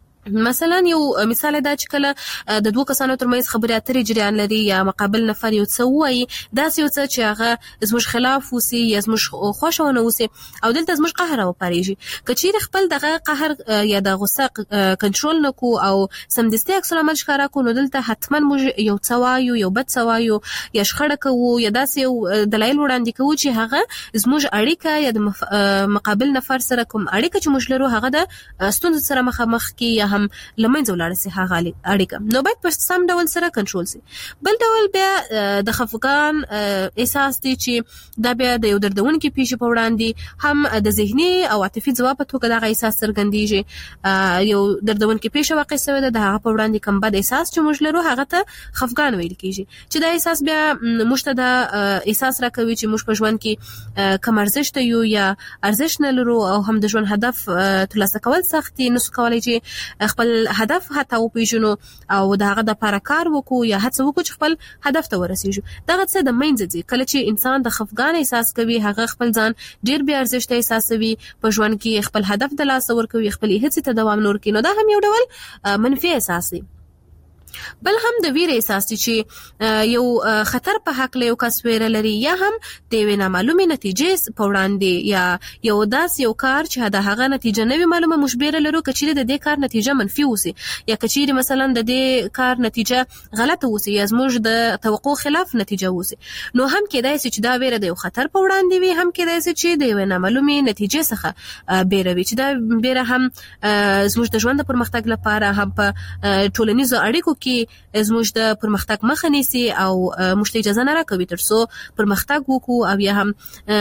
مثلا یو مثال دا چې کله د دوه کسانو ترمنځ خبرې اترې جریان لري یا مقابل نفر یو څه وایي، داسې یو څه چې هغه زموږ خلاف وسی یا زموږ خوښه ونه وسی او دلته زموږ قهر راوپارېږي. که چیرې خپل دغه قهر یا د غصه کنټرول نکو او سمدستي عکس العمل ښکاره کړو نو دلته حتما موږ یو څه وایو، یو بد څه وایو یا شخړه کوو یا داسې یو دلایل وړاندې کوو چې هغه زموږ اړیکه یا د مقابل نفر سره کوم اړیکه چې موږ لرو هغه د ستونزو سره مخامخ کی یا هم لمنځه ولاړ سي هغه اړیکه، نو باید په سم ډول سره کنټرول سي. بل ډول بیا د خفقان احساس دی چې دا بیا د یو دردونکو پیښې په وړاندې هم د ذهني او عاطفي ځواب په توګه دغه احساس څرګندېږي. یو دردونکو پیښه واقع شوې ده، د هغه په وړاندې کوم بد احساس چې موږ لرو هغه ته خفقان ویل کیږي چې دا احساس بیا موږ ته د احساس راکوي چې موږ په ژوند کې کم ارزښت یو یا ارزښت نه لرو او هم د ژوند هدف ترلاسه کول سخت دي، نو کولای چې خپل هدف حتی وپیژنو او د هغه د لپاره کار وکړو یا هڅه وکړو چې خپل هدف ته ورسیږو. دغه څه د منځ ځي کله چې انسان د خفګان احساس کوي، هغه خپل ځان ډیر بې ارزښت احساسوي، په ژوند کې خپل هدف د لاسه ورکوي، خپل هڅې ته دوام نور کوي، نو دا هم یو ډول منفي احساس دی. بل هم د ویره احساس چې یو خطر په حق له یو کس ویره لري یا هم د وینا معلومه نتیجې په وړاندې یا یو داس یو کار چې د هغه نتیجه نه وي معلومه مشبره لرو، کچېره د دې کار نتیجه منفي وسی یا کچېره مثلا د دې کار نتیجه غلطه وسی یا زموږ د توقع خلاف نتیجه وسی، نو هم کېدای شي چې دا ویره د یو خطر په وړاندې وي، هم کېدای شي چې د وینا معلومه نتیجې څخه بیروي چې دا بیره هم زموږ د ژوند پرمختګ لپاره هم په ټولنیزو اړیکو کې زموږ د پرمختګ مخه نیسي او موږ ته اجازه نه راکوي ترڅو پرمختګ وکړو او یا هم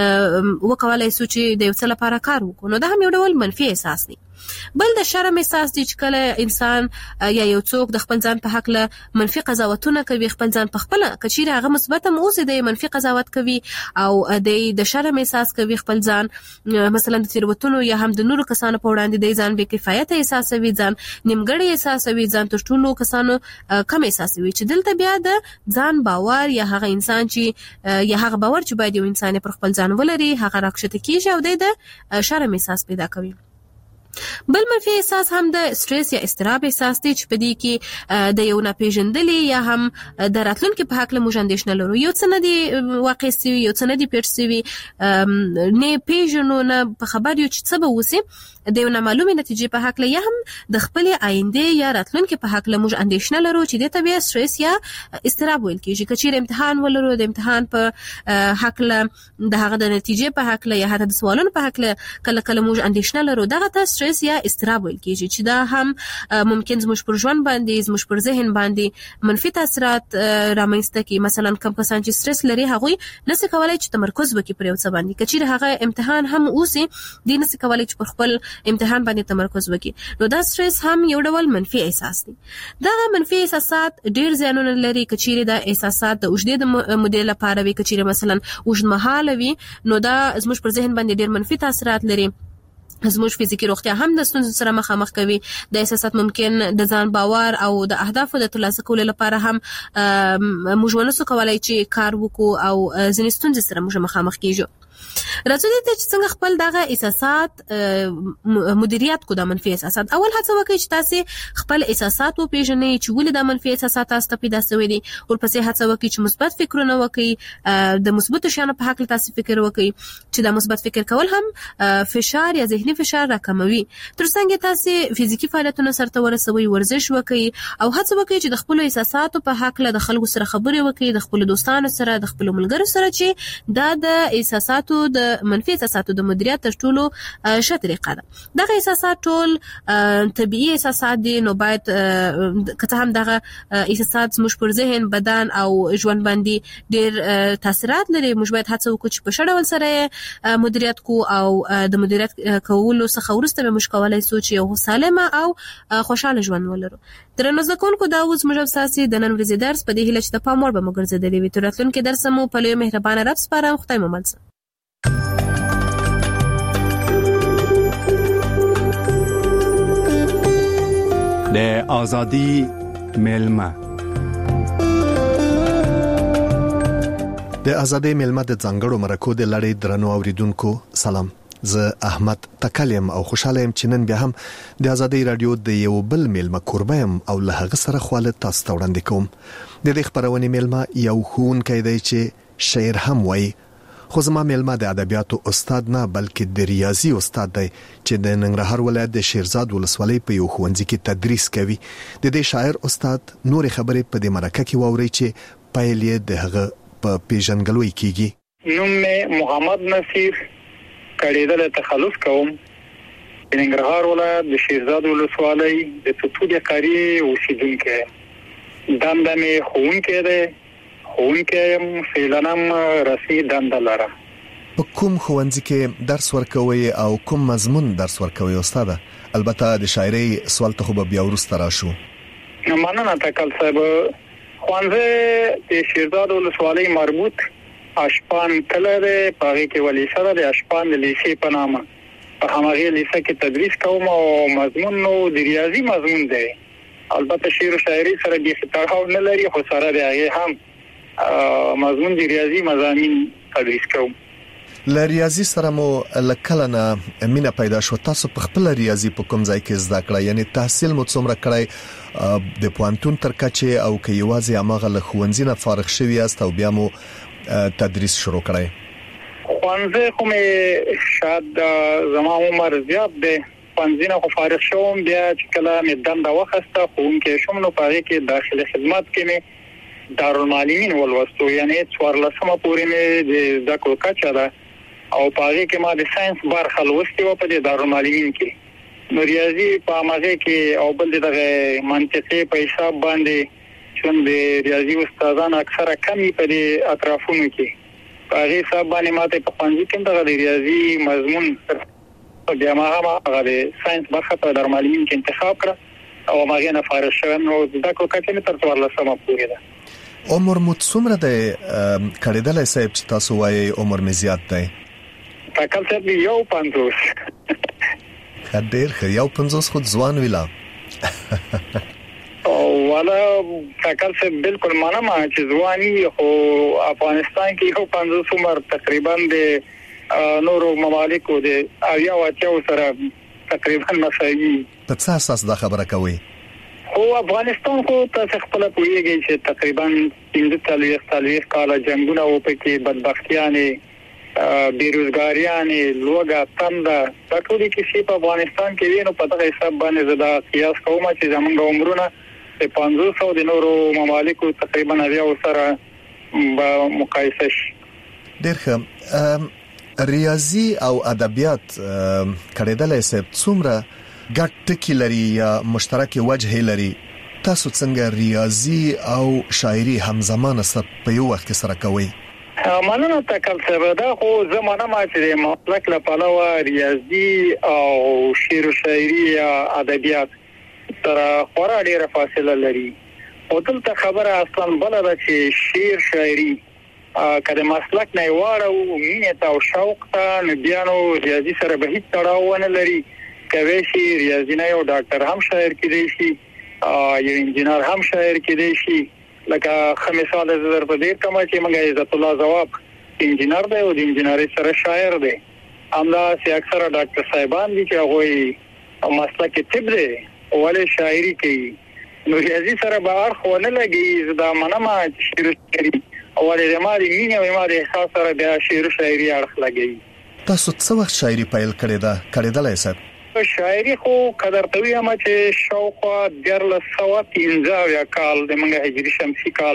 وکولای شو چې د یو څه لپاره کار وکړو، نو دا هم یو ډول منفي احساس دی. بل د شرم احساس دی چې کله انسان یا یو څوک د خپل ځان په حق له منفي قضاوتونه کوي، خپل ځان په خپل کچیره هغه مثبت هم اوسي د منفي قضاوت کوي او د شرم احساس کوي، خپل ځان مثلا د تیروتنو یا هم د نورو کسانو په وړاندې د ځان بې کفایت احساسوي، ځان نیمګړی احساسوي، ځان تر ټولو کسانو کم احساسوي، چې دلته بیا د ځان باور یا هغه انسان چې یا هغه باور چې باید یو انسان پر خپل ځان ولري هغه راکښته کیږي او د شرم احساس پیدا کوي. بل منفي احساس هم د سټرس یا اضطراب احساس دی چې په دې کې د یو ناپېژندلې یا هم د راتلونکي په حق له موږ اندېښنه لرو. یو څه نه دی واقع سوي، یو څه نه دی پېښ سوي، نه پېژنو، نه په خبر یو چې څه به وسي، د یو نامعلومې نتیجې په حق له یا هم د خپل آینده یا راتلونکي په حق له موږ اندېښنه لرو چې د طبيعه سټرس یا اضطراب ویل کېږي. کچیر امتحان ولرو، د امتحان په حق له د هغه د نتیجې په حق له یا حتی د سوالونو په حق له کله کله موږ اندېښنه لرو، دغه ته سټرس یا اضطراب ویل کېږي چې دا هم ممکن زموږ پر ژوند باندې، زموږ پر ذهن باندې منفي تاثیرات رامنځته کوي. مثلا کوم کسان چې سټرس لري هغوی نشي کولای چې تمرکز وکړي پر یو څه باندې، کچیر هغه امتحان هم اوسي دي نشي کولای چې پر خپل امتحان باندې تمرکز وکړي. نو دا سټرس هم یو ډول منفي احساس دی. دا منفي احساسات ډیر زیانونه لري. کچیر دا احساسات د اوږدې مودې لپاره وي، کچیر مثلا اوږدمهاله وي، نو دا زموږ پر ذهن باندې ډیر منفي تاثیرات لري. زموږ فزیکی روغتیا هم د ستونزو سره مخامخ کوي. د احساسات ممکن د ځان باور او د اهدافو د ترلاسه کولو لپاره هم موږ ونسو کولای چې کار وکړو او ځینې ستونزې سره موږ مخامخ کیږو. راځو دې ته چې څنګه خپل دغه احساسات مدیریت کو د منفي احساسات. اول هڅه وکړئ چې تاسو خپل احساسات وپېژنئ چې ولې د منفي احساسات تاسو پیدا شوي دي. ورپسې هڅه وکړئ چې مثبت فکرونه وکړئ، د مثبتو شیانو په حق تاسو فکر وکړئ چې د مثبت فکر کول هم فشار یا ذهني فشار راکموي. ترڅنګ تاسو فزیکی فعالیتونه سره ورسوي، ورزش وکړئ او هڅه وکړئ چې د خپل احساساتو په حق له خلکو سره خبرې وکړئ، د خپل دوستانو سره، د خپل ملګرو سره، چې دا د احساساتو د منفي احساساتو د مدیریت تر ټولو ښه طریقه ده. دغه احساسات ټول طبيعي احساسات دي، نو باید کته هم دغه احساسات زموږ پر ذهن، بدن او ژوند باندې ډېر تاثیرات لري. موږ باید هڅه وکړو چې په ښه ډول سره مدیریت کو او د مدیریت کولو څخه وروسته موږ کولای شو چې یو سالمه او خوشاله ژوند ولرو. درنو زده کوونکو، دا اوس موږ تاسو د نن ورځې درس په دې هیله چې د پام وړ به مو ګرځېدلی وي. تر راتلونکي درس مو په لوی مهربانه رب سپارم. خدای مو مل شه. د ازادي ملما د ازادي ملما د ځنګړو مرکو د لړۍ درنو اوریدونکو سلام. زه احمد تکلم او خوشاله يم چې نن بیا هم د ازادي رادیو د یو بل ملما قربایم او له هغه سره خواله تاسو ته وړاندې کوم. د دې خبرونه ملما یو ښوونکی دی چې شعر هم وایي، خو زما ملما د ادبیاتو استاد نه بلکې د ریاضي استاد دی چې د ننګرهار ولایت د شیرزاد ولسوالۍ په یو ښوونځي کې تدریس کوي. د دې شاعر استاد نور خبرې په دې مرکه کې واوري چې پایل یې د هغه په پیژنګلوي کیږي. نوم مې محمد نصیر کړیدل تخلص کوم. ننګرهار ولایت د شیرزاد ولسوالۍ د توتولی قری اوسیدونکو. دنده مې ښوونکی دی، ښوونکی فعلنم رسمي دنده لرم. په کوم ښوونځي کې درس ورکوي او کوم مضمون درس ورکوي استاد؟ البته د شاعري سوال ته خو بیا ورسته راشو. مننه تکل صاحب. ښوونځی د شیرزاد ولسوالۍ مربوط اشپان کله ده، پاره کې ولی سره د اشپان لیسې په نامه په همغه لیسې کې تدریس کوم او مضمون نو د ریاضي مضمون دی. البته شعر او شاعري سره د خطر نه لري، خو سره د هغه هم مضمون د ریاضي مضامین تدریس کوم. ل ریاضي سره مو لکلنه مینا پیدا شو. تاسو په خپل ریاضي په کوم ځای کې زده کړی؟ یعنی تحصیل مو څومره کړی د پوانتون تر کچه او کې یوازې امغه له ښوونځي نه فارغ شوی است او بیا مو تدریس شروع کړی؟ ښوونځی خو مې شاید زما عمر زیات دی، ښوونځي نه خو فارغ شوم، بیا چې کله مې دنده واخیسته ښوونکی شوم نو په هغې کې داخلي خدمت کې مې دارالمعلمین ولوستو، یعنی 14مه پورې مې د زده کړو کچه ده او په هغې کې ما د ساينس برخه لوستې وه په دې دارالمعلمین کې. نو ریاضي په همغې کې او بل دغه منطقي په حساب باندې چون د ریاضي استادان اکثره کمی په دې اطرافونو کې په هغې حساب باندې ماته په ښوونځي کې دغه د ریاضي مضمون بیا ما هم هغه د ساينس برخه په دارالمعلمین کې انتخاب کړه او هغې نه فارغ شوم. نو زده کړو کچه مې تر 14مه پورې ده. عمر مو څومره دی کړیدلی صاحب چې تاسو وایي عمر مې زیات دی؟ تکل صاحب 51. ډېر ښه، 51 خو ځوان ویلا. والا تکل صاحب بالکل منم چې ځواني خو افغانستان کې 51 عمر تقریبا د نورو ممالکو د اویا سره تقریبا مساوي. په څه اساس دا خبره کوي؟ خو افغانستان خو تاسو خپل پوهیږئ چې تقریبا 43 کال جنگونه او پکې بدبختیانه بیروزګاریانه لوګه تنده د ټولې کیسې په افغانستان کې وینو. په دغه حساب باندې زدا قیاس کوم چې زمونږ عمرونه په 500 د نورو ممالکو تقریبا بیا سره په مقایسه شي. ډېر ښه. ریاضي او ادبیات کړهدلې سه څومره ګډ ټکی لري یا مشترک وجه لري؟ تاسو څنګه ریاضي او شاعري همزمانه سره په یو وخت سره کوي؟ مننه تکل سره دا خو زمانه ما چې مطلق له پلوه ریاضي او شعر او شاعري یا ادبیات تر خورا ډیره فاصله لري. او دلته خبره اصلا بل ده چې شعر شاعري کله مسلک نه واړو مینه او شوق ته نه بیانو ریاضي سره به هیڅ تړاو نه لري. کوي شي ریاضي نه یو ډاکټر هم شاعر کېدی شي، یو انجینر هم شاعر کېدی شي. لکه خمسال زر په دې کما چې موږ عزت الله جواب انجینر دی او د انجینري سره شاعر دی. همدا چې اکثره ډاکټر صاحبان دي چې هغه مسلک طب دی او شاعري کوي. نو ریاضي سره به اړخ ونه لګي. دا منما شعر شاعري او د ماري مینه او ماري احساس سره بیا شعر شاعري اړخ لګي. تاسو څه وخت شاعري پیل کړی دا کړیدلای سات؟ شاعري خو قدر توي هم چې شاوخوا 1315 کال د منګه هجري شمسي کال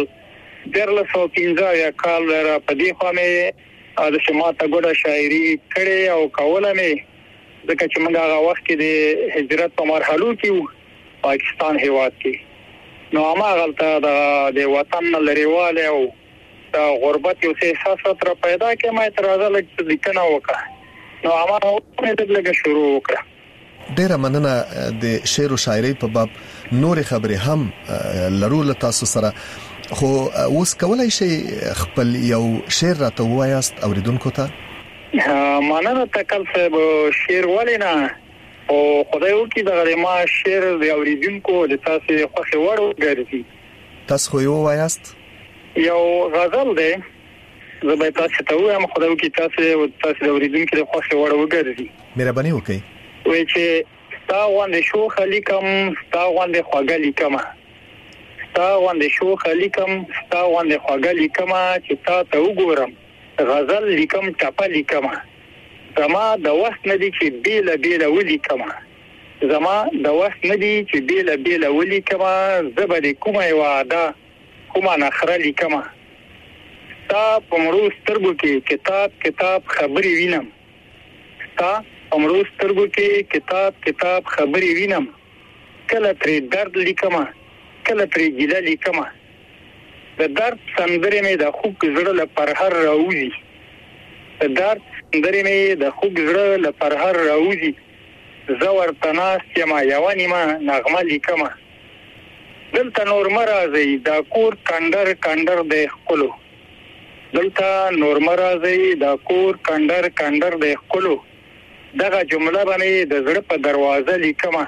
1315 کال را پدې خو مې د شماته ګډه شاعري کړې او کوله مې ځکه چې منګه هغه وخت کې د هجرت په مرحلو کې پاکستان هیواد کې نو ما غلطه د وطن لريواله او د غربت یو څه احساس تر پیدا کې ما اعتراض لږ لیکنه وکړه. نو ما په دې لګه شروع وکړه. ډیره مننه د شعر او شاعري په باب نور خبرې هم لرو تاسو سره. خو اوس کولای شي خپل یو شعر راته وایاست اوریدونکو ته؟ مننه تکل صاحب. شعر ولینا او خدای وکي دغه ما شعر د اوریدونکو د تاسو خوښ وړو ګرځي. تاسو خو یو وایاست؟ یو غزل دی زه به تاسو ته وایم. خدای وکي تاسو د اوریدونکو د خوښ وړو ګرځي. مهرباني وکړئ. وای چې ستا غوندې شو خلیکم ستا غوندې خواږه لیکم ستا غوندې شو خلیکم ستا غوندې خواږه لیکم چې تا ته وګورم غزل لیکم ټپه لیکم زما د وخت نه دي چې بیل بیل ولیکم زما د وخت نه دي چې بیل بیل ولیکم زبر کومه واده کومه نخره لیکم ستا په مړو سترګو کې کتاب کتاب خبري وینم ستا امرو سترګو کې کتاب کتاب خبري وینم کله ترې درد لیکم کله ترې ګیله لیکم د درد سندرې مې د خوږ زړه له پرهر راوځي د درد سندرې مې د خوږ زړه له پرهر راوځي زه ورته ناست یم یوه نیمه نغمه لیکم دلته نور مه راځئ دا کور کنډر کنډر دی ښکلو دلته نور مه راځئ دا کور کنډر کنډر دی ښکلو دغه جمله باندې د زړه په دروازه لیکم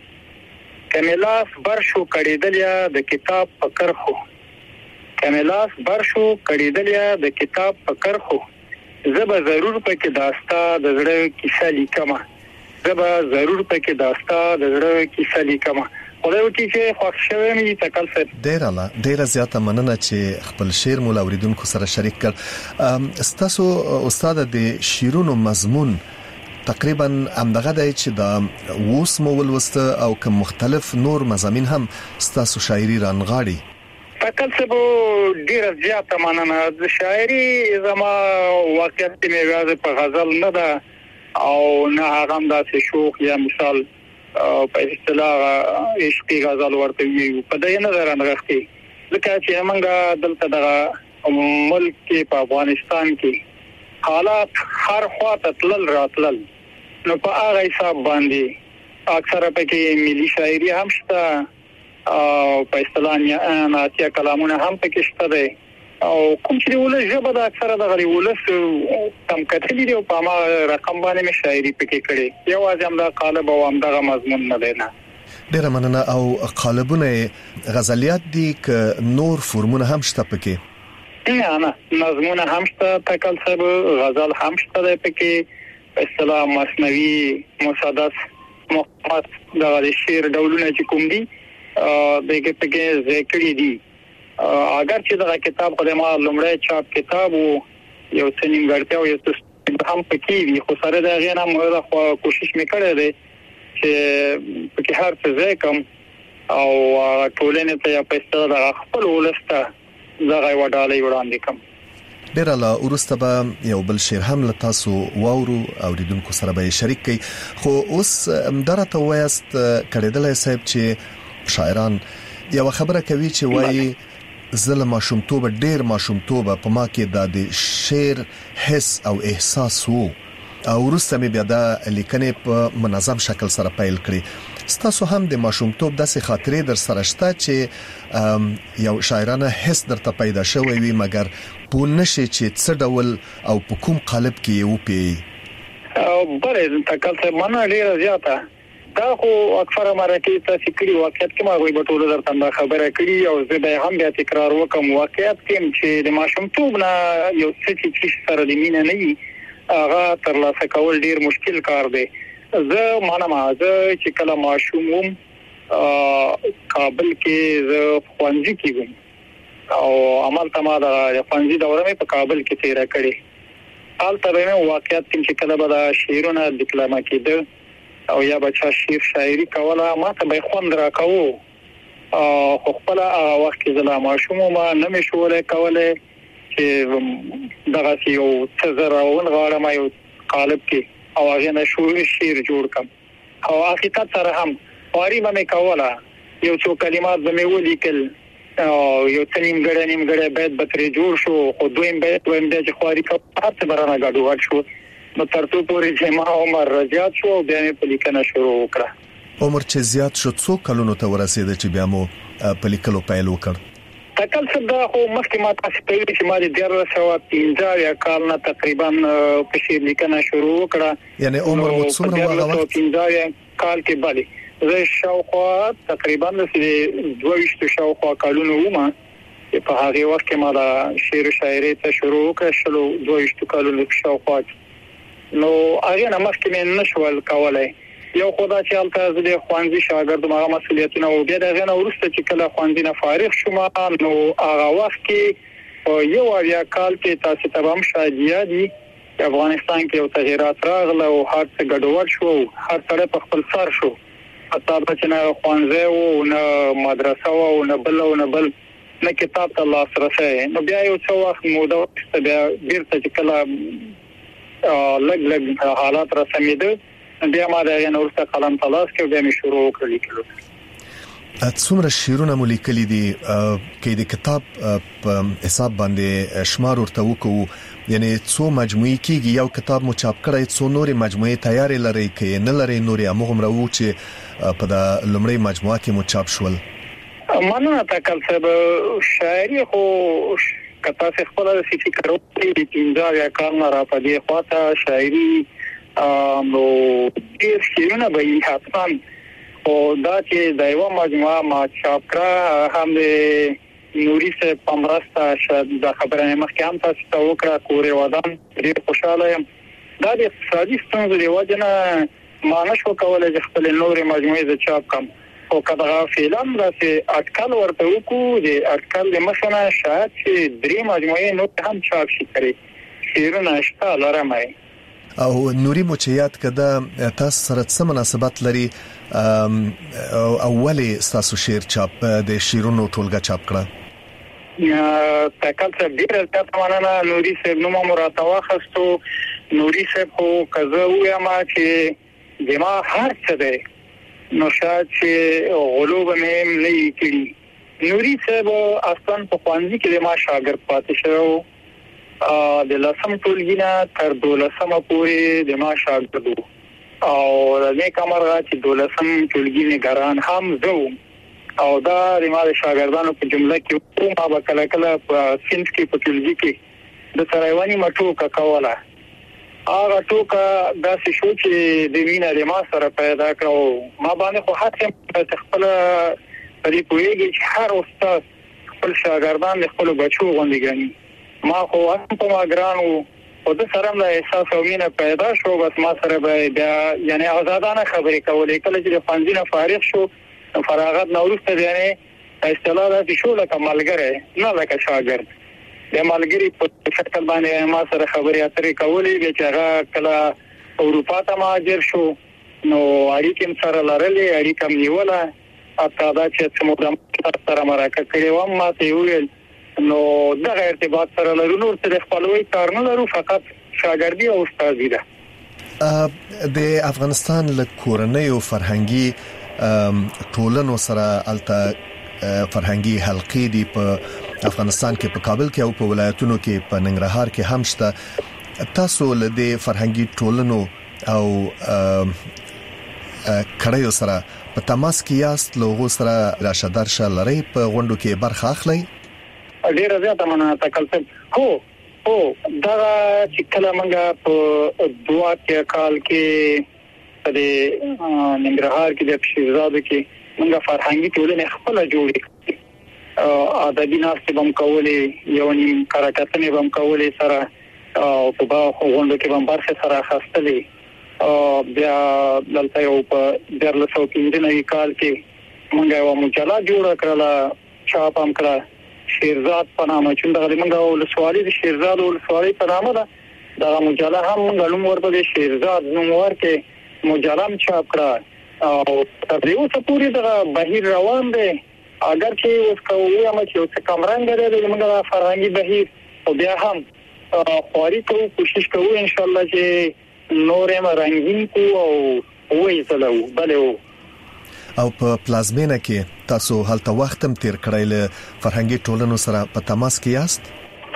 کملاس بر شو کړیدلیا د کتاب فکر خو کملاس بر شو کړیدلیا د کتاب فکر خو زبا ضرور پکې داستا د زړه کیسه لیکم زبا ضرور پکې داستا د زړه کیسه لیکم. خدای وکړي چې خوښ شوه مې تکل صاحب. ډیره زیاته مننه چې خپل شعر مول اوریدونکو سره شریک کړ. تاسو استاد د شعرونو مضمون تقریبا همدغه دی چې دا اوس مو ولوسته او کوم مختلف نور مضامین هم ستاسو شاعري رانغاړي؟ تکل څه ډیره زیاته مننه. د شاعري زما واقعیت مې غواړم په غزل نه ده او نه هغه هم داسې شوق یا مثال په اصطلاح عشقي غزل ورته وي په دې نه رانغښتي ځکه چې موږ دلته د ملک کې په افغانستان کې حالات هر خواته تلل راتلل نو په هغه حساب باندې اکثره پکې ملي شاعري هم شته او په اصطلاح ناتیه کلامونه هم پکې شته دي او کوم چې ولې ژبه د اکثره د غری ولس کم کتلې دی په ما رقم باندې مې شاعري پکې کړې یو ځم دا قالب او هم دغه مضمون نه دی نه. ډیره مننه. او قالبونه غزلیات دي ک نور فورمونه هم شته پکې؟ نه نظمونه هم شته تکل صاحب غزل هم شته پکې اصطلاح مثنوي مسدس محمد د شعر ډولونه چې کوم دي دغه په ذکر دي اگر چې دا کتاب په ما لومړی چاپ کتاب او یو څه نیمګړتیا او یو څه هم پکې وي خو سره دا غیر هم کوشش میکړه دي چې په هر څه ځای کوم او ټولنې ته په ستاره خپل ولسته زغه وډالې وړاندې کوم ډیر لا ورسته به یو بل شعر هم له تاسو واورو او ریدونکو سره به شریک کړي خو اوس درته وایست کړهدل صاحب چې شاعران یو خبره کوي چې وایي ظلم ماشومتوب ډیر ماشومتوب په ما کې د شعر حس او احساس وو او ورسته مې بیا د لیکنې په منظم شکل سره پیل کړی ستاسو هم د ماشومتوب داسې خاطرې در سره شته چې یو شاعرانه حس درته پیدا شوی وي مګر په نشي چې څه ډول او په کوم قالب کې یو پی او بره تکل څه معنا ډیره زیاته دا خو اکثره مرکه تاسو کړي واقعیت کې ما غوي بټول درته خبره کړي او زه به هم بیا تکرار وکم واقعیت کې چې د ماشومتوب نه یو څه چې سره د مینه نه وي هغه تر لاسه کول ډیر مشکل کار دی زه معنا چې کله ماشوم وم کابل کې زه خوانځي کېږم او عمل ته ما د خوانځي دوره مې په کابل کې تیر کړې حالته به واقعیت چې کله به د شعرونه دکلمه کېده او یا بچا شعر شاعري کوله ما ته به خوند راکاو خو خپل وخت کې زلا ماشوم ما نه مې شولې کوله چې دغه یو څه زره ولغاړم یو قالب کې او هغه نه شعر جوړ کم او حقیقت سره هم واري مې کوله یو څو کلمات به مې ولیکل او یو نیمګړی بیت بتري جوړ شو خو دویم بیت ویم چې خواري کوه هڅه برانه غاډو شو نو ترڅو پورې چې ما عمر زیات شو بیا مې په لیکنه شروع وکړه عمر چې زیات شو څو کلونو ته ورسېد چې بیا مو په لیکلو پیل وکړ تکل صدا خو مخکې ما تاسو په ویل چې ما د 1315 کال نه تقریبا په شعر لیکنه شروع وکړه یعنی عمر مو څومره وغه وخت 1315 کال کې باندې زه شاوخوا تقریبا د 22 شاوخوا کالونو ومه په هغه وخت کې ما د شعر شاعري ته شروع وکړه شلو 22 کالونو شاوخوا نو هغه نه مخکې مې نشول کولای یو خدای چې البته د خوانځي شاګرد مغه مسولیتونه او بیا دغه نو ورسته چې کله خوانځي نه فارغ شوم نو هغه وخت کې یو اویا کال کې تاسو ته هم شاید یادي افغانستان کې یو تغیرات راغله او هر څه ګډوډ شو هر څه په خپل سر شو حتی چې نه خوانځي او نه مدرسه او نه بل نه کتاب ته لاسرسي نو بیا یو څو وخت موده بیا بیرته چې کله لګ حالات را سمېده بیا ما دا یې نور څه قلم تلاش کې بیا مې شروع وکړ لیکلو څومره شعرونه مو لیکلي دي کې د کتاب په حساب باندې شمار ورته وکړو یعنی څو مجموعي کېږي یو کتاب مو چاپ کړی څو نورې مجموعي تیارې لري کې نه لري نورې هغه مرو چې په د لمړی مجموعه کې مو چاپ شول مننه تکل صاحب شاعري خو کتا څه خپل فکر وکړي د 15 کال نه را پدې خواته شاعري نو ډیر شعرونه به یې حتما او دا چې د یو مجموعه ما چاپ کړه هم د نوري سه پمرستا شاید د خبره مخکې هم تاسو ته وکړه کورې ودان ډیر خوشاله یم دا د اقتصادي ستونزو د وجه نه ما نشو کولای چې خپل نوري مجموعه ز چاپ کم او کله فعلا راځي اټکل ورته وکړو د اټکل د مخنه شاید چې درې مجموعه نو هم چاپ شي کړي شعرونه شته لرمه او نوري مچيات کده تاسو سره څه مناسبت لري اولی تاسو شعر چاپ د شعرونو ټولګه چاپ کړه تکل څه ډیر زیات مننه نوري صاحب نو مراته واخستو نوري صاحب خو کزه وایم چې دما هر څه ده نو شاید چې غلوب مې نه کړی نوري صاحب اصلا په خوانځي کې ما شاګرد پاتې شو د لسم ټولګینا تر 12مه پورې د ما شاګردو او د نیک امرغه چې 12م ټولګی نگران هم زو او دا د ما شاګردانو په جمله کې ما به کله کله په سنت کې په ټولګي کې د سرایوانی مټو کوله هغه ټوکا داسې شو چې د مینا د ما سره پیدا کړو ما باندې خو هڅه خپل پرې کویږي چې هر استاد خپل شاګردان خپل بچو غونډي غني ما خو هم په ما ګرانو او د سره له احساس او مینه پیدا شو بس ما سره به بیا یعنی آزادانه خبرې کولې کله چې د فنزینه فارغ شو فراغت نورسته یعنی اصطلاح د شو لکه ملګری نه لکه شاګرد د ملګری په شکل باندې ما سره خبرې اترې کولې چې هغه کله اروپا ته مهاجر شو نو اړیکې سره لرلې اړیکې نیوله اته دا چې څومره سره مرکه کړې و ما ته ویل نو دغه ارتباط سره لرو نور څه خپلوي کار نه لرو فقط شاګردي او استادي ده. د افغانستان له کورنۍ او فرهنګي ټولنو سره الته فرهنګي حلقې دی په افغانستان کې په کابل کې او په ولایتونو کې په ننګرهار کې هم شته. تاسو له دې فرهنګي ټولنو او کړهیو سره په تماس کې یاست لوغو سره راشه درشه لري په غونډو کې برخه اخلي؟ ډیر زیاته مننه تکلف هو دا چې کله موږ په دوا کې کال کې د ننګرهار کې د شیرزاد کې موږ فرهنګي ټولنه خپل جوړې ادبي ناستې بم کولې یو نیم کارکتنې بم کولې سره او په غونډو کې بم برخه سره خاصتلې بیا دلته یو په 2015 کال کې موږ یو مجله جوړه کړله چاپ هم کړه شیرزاد په نامه چې دغه موږ ولسوالۍ د شیرزاد ولسوالۍ په نامه ده دا مجله هم موږ نوم ورته شیرزاد نوم ورکې مجله هم چاپ کړه او تر اوسه پورې دا بهیر روان دی اگر چې اوس کوو هم چې اوس کمرنګ لري موږ فرهنګي بهیر او بیا هم خواري کوو کوشش کوو ان شاء الله چې نورم رنگین کو او وې زلو بلو او په پلازمینه کې تاسو هلته وخت هم تیر کړی له فرهنګي ټولنو سره په تماس کې یاست؟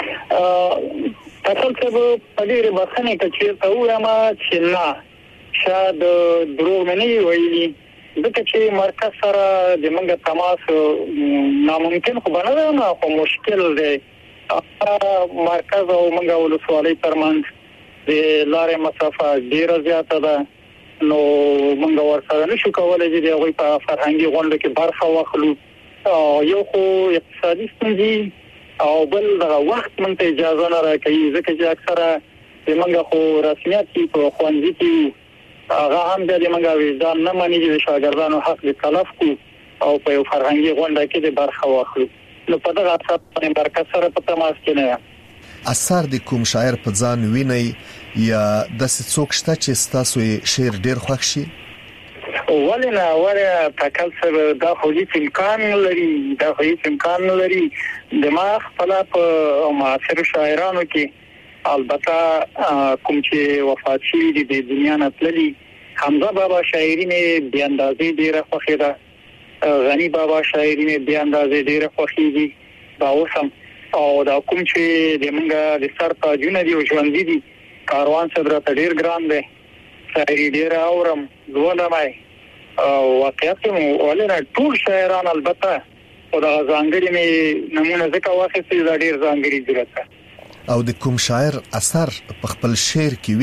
تاسو ته په دې برخه کې چې تاسو ما چې نه شاید دروغ نه ویلي دغه چې مرکز سره د موږ تماس ناممکن خو بنه نه خو مشکل دی مرکز او موږ ولسوالۍ ترمنځ د لارې مسافه ډیره زیاته ده نو موږ ورسره نشو کولای چې دغه په فرهنګي غونډه کې برخه واخلو یو خو اقتصادي ستونزې او بل دغه وخت موږ ته اجازه نه راکوي ځکه چې اکثره موږ خو رسمیت په خوندې کې هغه هم د موږ وجدان نه مانی چې شاګردانو حق دې تلف کو او په یو فرهنګي غونډه کې د برخه واخلو نو په دغه اساس باندې مرکز سره په تماس کې نه اثر د کوم شاعر په ځان ویني یا د څوک شته چې تاسو شعر ډیر خوښ شي؟ ولنه وره تکلف دا خو هیڅ امکان لري د ما خپل په معاصر شاعرانو کې البته کوم چې وفات شي د دنیا نه تللي حمزه بابا شاعري مې بیا اندازې ډیره خوښه ده غنی بابا شاعري مې بیا اندازې ډیره خوښه دي دا اوسم او دا کوم چې د موږ د سر تاجونه دی او ژوند دي کاروان صدر ته ډیر ګران دی شاعري ډیر اورم ولمای او واقعیت ولنه ټول شاعران البته او دا ځانګړي مې نمونه ځکه واخیستې دا ډیر ځانګړي ضرورت او د کوم شاعر اثر په خپل شعر کې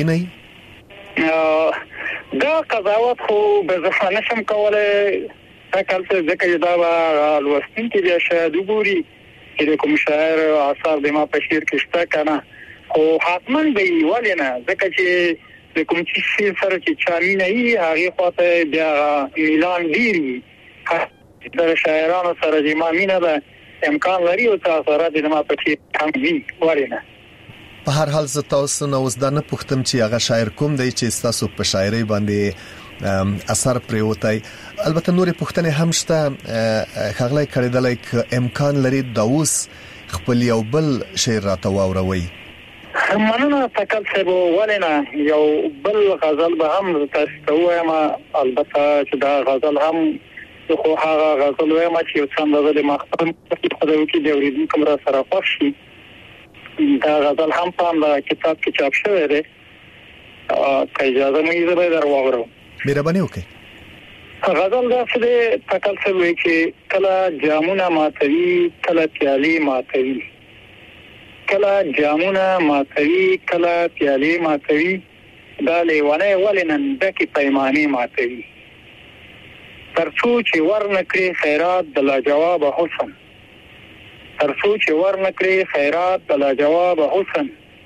ویني دا قضاوت خو به زه نشم کولای تکلف ځکه دا لوستین کې بیا شاید وګوري چې کوم شاعر اثر د ما په شعر کې شته کنه خو حتما به ولنه ځکه چې د کوم چې سره چې چامینه یې هغه خواته بیا اعلان دیری د شاعرانو سره چې ما مینه ده امکان لري او تاثیرات د ما په شعر هم وي ولنه په هر حال زه تاسو نو اوس دا نه پوښتم چې هغه شاعر کوم دی چې تاسو په شاعري باندې اثر پریوتای البته نورې پوښتنې هم شته خغلای کړیدلای امکان لري دا اوس خپل یو بل شعر راته واوروي مننه تکلف ولنه یو بل غزل به هم تاسو ته وایم البته چې دا غزل هم خو هغه غزل وایم چې یو څنګه د مخکې خدای کې د اوریدونکو را سره خوښ شي دا غزل هم په کتاب کې چاپ شوی دی که اجازه مې زه به درواغرم مهرباني وکړئ غزل دا څه تکلف وی چې کله جامونه ماتوي کله پیالي ماتوي کله جامونه ماتوي کله پیالي ماتوي دا لیوانه ولنن دکی پیمانه ماتوي ترڅو چې ورنکړي خیرات د لاجواب حسن ترڅو چې ورنکړي خیرات د لاجواب حسن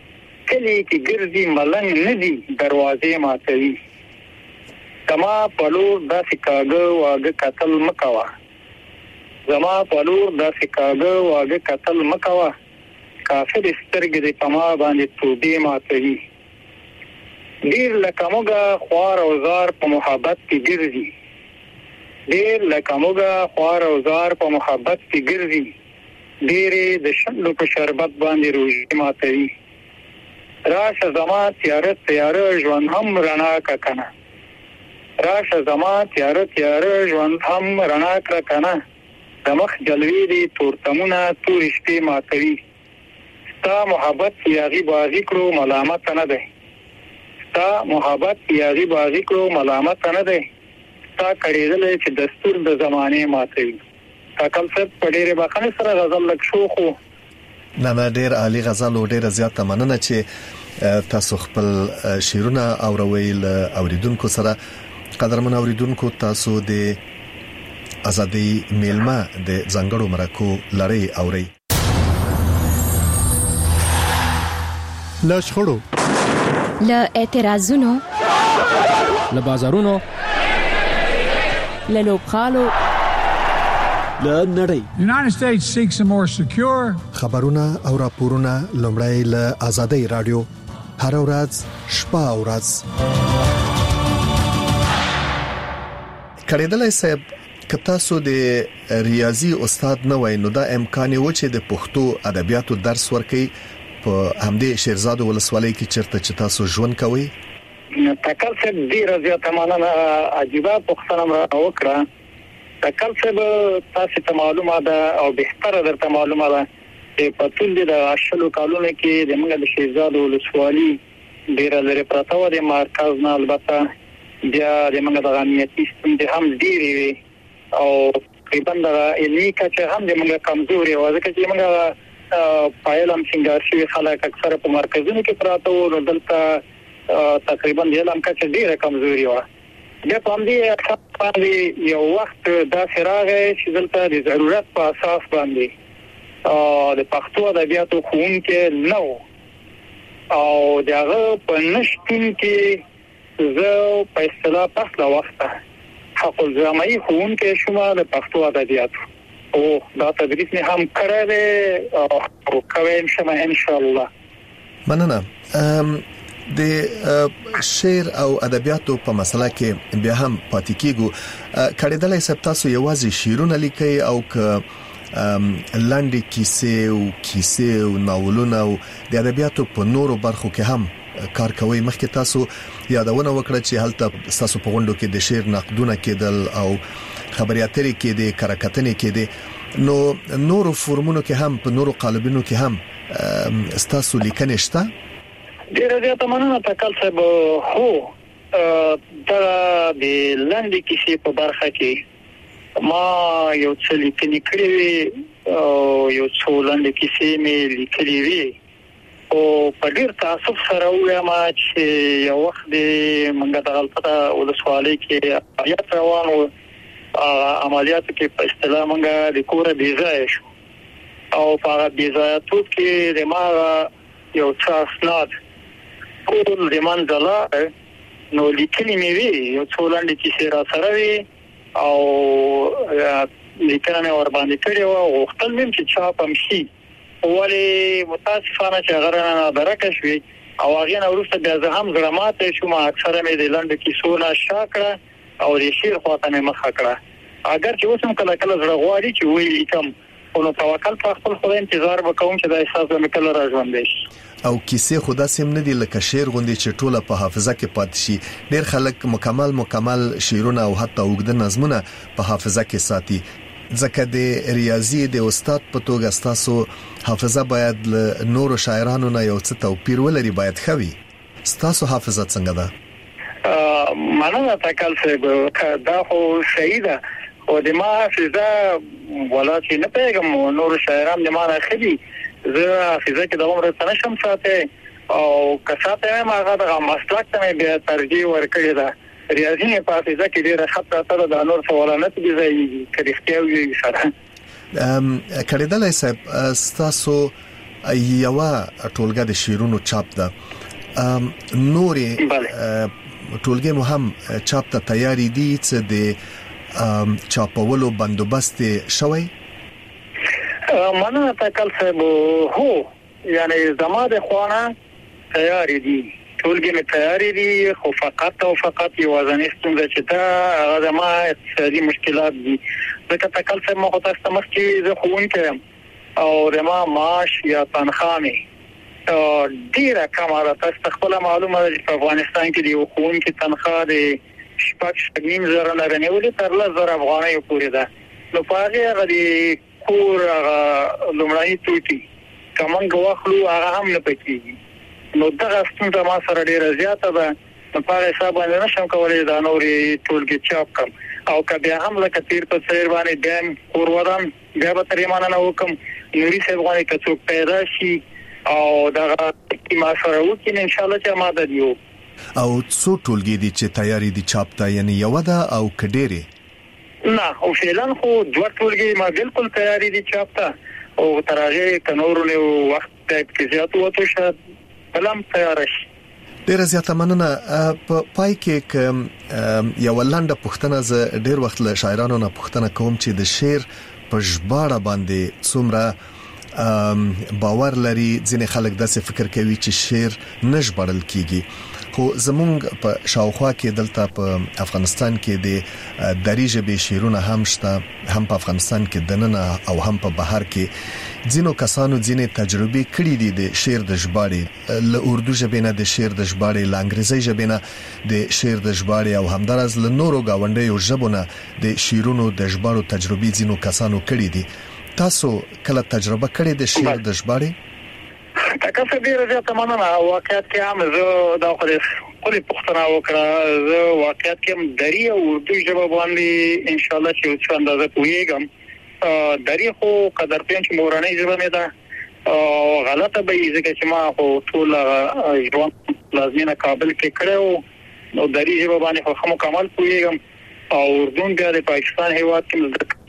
کلی کې ګرځي ملنګ ندي دروازې ماتوي کما پلور د سکاګو واګه قتل مکوا زما پلور د سکاګو واګه قتل مکوا کافر سترګې د پما باندې توبې ماتوي ډیر لکه موږ خوار او زار په محبت کې ګرځي ډیر لکه موږ خوار او زار په محبت کې ګرځي ډیر د شندو په شربت باندې روزي ماتوي راشه زما تیار ژوند هم رڼا کا کنه راشه زما تیار ژوند هم رڼا کا کنه د مخ جلوی دي تورتمونه تور شپې ماتوي ستا محبت یاغي بازی کړو ملامت نه ده ستا محبت یاغي بازی کړو ملامت نه ده ستا کړیدل چې دستور د زمانه ماتوي تاکل څه په ډېر بخنه سره غزل لک شو خو نه ډېر عالی غزل او ډېر زیات مننه چې تاسو خپل شعرونه اوروي اوریدونکو سره قدرمن اوریدونکو تاسو د ازادي میلمه د ځنګړو مرکو لړۍ اوري لاشخړو ل اعتراضونو ل بازارونو ل لوبخالو ل نړۍ United States seeks a more secure خبرونه او راپورونه لومړی له ازادي رادیو هر ورځ شپه او ورځ کړهدلای صاحب کتا سو د ریاضي استاد نه وای نو دا امکان و چې د پښتو ادبیاتو درس ورکي په همدې شیرزاد ولسوالۍ کې چرته چې تاسو ژوند کوي تکل څه ډیر زیاته معنا عجيبه پښتنه وکړه تکل څه تاسو ته معلومه ده او بهتره درته معلومه ده چې په ټول د اشلو کالونو کې د موږ د شیرزاد ولسوالۍ ډیر لري پراته و د مرکز نه البته بیا د موږ د امنیتي سیستم د هم ډیری وي او تقریبا د علمي کچه هم د موږ کمزوري و ځکه چې موږ پایلم څنګه شي خلک اکثر په مرکزونو کې پراته و نو دلته تقریبا د علم کچه ډیره کمزوري و بیا په دې باندې یو وخت دا فراغه چې دلته د ضرورت په اساس باندې د پښتو ادبیاتو ښوونکي نو او دغه په نشټون کې زه په اصطلاح په وخت حق الزامي ښوونکي شوم د پښتو ادبیاتو او دا تدریس نه هم کړی او کوم شمه ان شاء الله مننه د شعر او ادبیاتو په مسله کې بیا هم پاتې کیږو کړهدلای سب تاسو یوازې شعرونه لیکي او ک لاندې کیسې او ناولونه او د ادبیاتو په نورو برخو کې هم کار کوي مخکې تاسو یادونه وکړه چې هلته تاسو په غونډو کې د شعر نقدونه کېدل او خبري اترې کې د کارکتنې کې دي نو نورو فورمونو کې هم په نورو قالبونو کې هم تاسو لیکنه شته ډیره زیاته مننه تکل صاحب هو دا د لاندې کیسې په برخه کې ما یو څه لیکنې کړې وي او یو څو لاندې کیسې مې لیکلې وي او په ډیر تاسف سره وایم چې یو وخت د منګه د غلطه ولسوالۍ کې عملیات روان و عملیاتو کې په اصطلاح منګه د کور بیځای شو او په بیځایاتو کې د ما یو څه اسناد ټول د منځله نو لیکنې مې وی یو څو لاندې کیسې را سره وی او لیکنه مې ور باندې کړې و او خپل مې چې چاپ هم شي ولی متاسفانه چې غرانه درکه شوی او هغه نو وروسته بیا زه هم زړماته شوم اکثره مې د لاندې کیسو نه شاکړه او د شعر خواته مې مخه کړه اگر چې اوس هم کله کله زړه غواړي چې وی کوم نو توکل په خپل خدای انتظار وکوم چې دا احساس مې کله راځوندې شي او کیسې خدا سم نه دی لکه شعر غوندي چې ټوله په حافظه کې پاتې شي ډیر خلک مکمل شعرونه او حتی وګړه نظمونه په حافظه کې ساتي ځکه د ریاضي د استاد په توګه تاسو حافظه باید نورو شاعرانو نه یو څه توپیر ولري باید خوي تاسو حافظه څنګه ده مننه تکل څه دا خو صحیح ده او د ما حافظه ولا چې نه پیغام نور شاعران د ما نه خدي زه حافظه کې د عمر سره شم ساته او کساته ما هغه د مسلک ته بیا ترجیح ورکړی ده ریاضي نه په حافظه کې ډیره خطر سره د نور سوالات دي ځای کړي سره کړهدلای صاحب تاسو یو ټولګه د شیرونو چاپ ده، نورې ټولګه مو هم چاپ ته تیاری دي چې د چاپولو بندوبست شوی؟ مننه تکل صاحب، هو یعنی زما د خوانه تیاری دي، ټولګه می تیاری دي، خو فقط یو ځنې ستونزه چې دا زما اقتصادي مشکلات دي. ځکه تکل صاحب مو تاسو ته مخکې زه خوونکې او زما معاش یا تنخواه می ډیره کمه ده. تاسو خپل معلومه ده چې په افغانستان کې د خوونکې تنخواه د 6.5 نه رنولې تر 10,000 افغانۍ پورې ده. نو په هغه د کور لومړني توټي کومنګ واخلو هغه هم نه پکېږي. نو دغه ستونزه ما سره ډیره زیاته ده. په هغه حساب باندې نشم کولای دا نورې ټولګي چاپ کړم، او کبه هم لکه تیر په څیر باندې دیم کور ودان بیا به ترې مانه وکم. نوري څه غواړي چې څوک پیدا شي او دغه ما سره وکړي ان شاء الله چې ماده دیو. او څو ټولګي دي چې تیاری دي چاپ ته، یعنی یو ده او کډيري؟ نه او فعلا خو دوه ټولګي ما بالکل تیاری دي چاپ ته، او ترغه کنورونه وخت کې زیات وته شد بلم تیار شي. ډیره زیاته مننه. په پای کې یو لنډه پوښتنه ز ډیر وخت له شاعرانو نه پوښتنه کوم چې د شعر په ژباړه باندې څومره باور لري. ځینې خلک داسې فکر کوي چې شعر نشبړل کیږي، خو زمونږ په شاوخوا کې دلته په افغانستان کې د دری ژبې شعرونه هم شته، هم په افغانستان کې دننه او هم په بهر کې. ځینو کسانو ځینې تجربې کړې دي د شعر د ژباړې، له اردو ژبې نه د شعر د ژباړې، له انګریزي ژبې نه د شعر د ژباړې، او همدارس له نورو گاونډیو ژبو نه د شعرونو د ژباړو تجربې ځینو کسانو کړې دي. تاسو کله تجربه کړې د شعر د ژباړې؟ تاسو ډیره زیاته مننه. واقعیت کې هم زه دا خپل پوښتنه وکړه، زه واقعیت کې هم دری او اردو ژبه باندې ان شاء الله چې څه اندازه پوهیږم. دری خو قدر پېنچ مورانه ژبه مې ده، غلطه به یې ځکه چې ما خو ټول ژوند لازمینه کابل کې کړو، نو دری ژبه باندې خو مکمل پوهیږم. او اردو بیا د پاکستان هیواد کې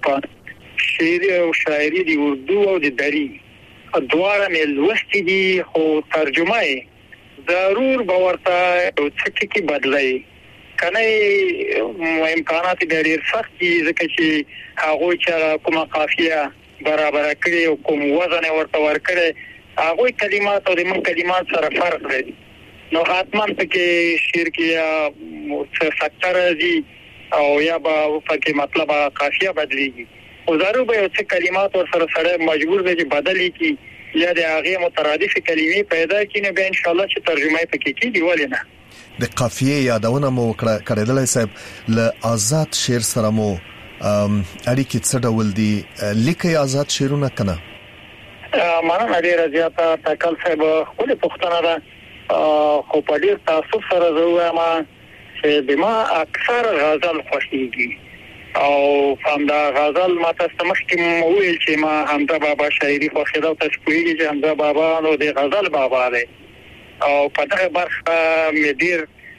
شعر او شاعري دی اردو او د دری دواړه مې لوستي دي، خو ترجمه یې ضرور به ورته څه کې بدلای کنه. امکانات ډېر سخت دي ځکه چې هغه چې کومه قافیه برابر کړي او کوم وزن ورته ورکړي، هغه کلمات او د من کلمات سره فرق لري. نو حتمان پکې شعر کې یا څه فکتور دي او یا به پکې مطلب قافیه بدليږي، او ضرور به څه کلمات ور سره مجبور دي چې بدلي کی یا د هغه مترادف کلمې پیدا کینې به ان شاء الله چې ترجمه پکې کیږي. ولې نه د قافیه یادونه مو کړدلای صاحب، له آزاد شعر سره مو اړیکې څه ډول دي؟ لیکي آزاد شعرونه کنه؟ مننه ډیره زیاته تکل صاحب، خپل پوښتنه ده. خو په ډیر تاسو سره زه وایم چې بما اکثر غزل خوښیږي، او همدا غزل ما تاسو مخکې وویل چې ما حمزه بابا شاعري خوښیده، او تاسو پوهیږئ چې حمزه بابا نو د غزل بابا دی، او په دغه برخه مې ډیر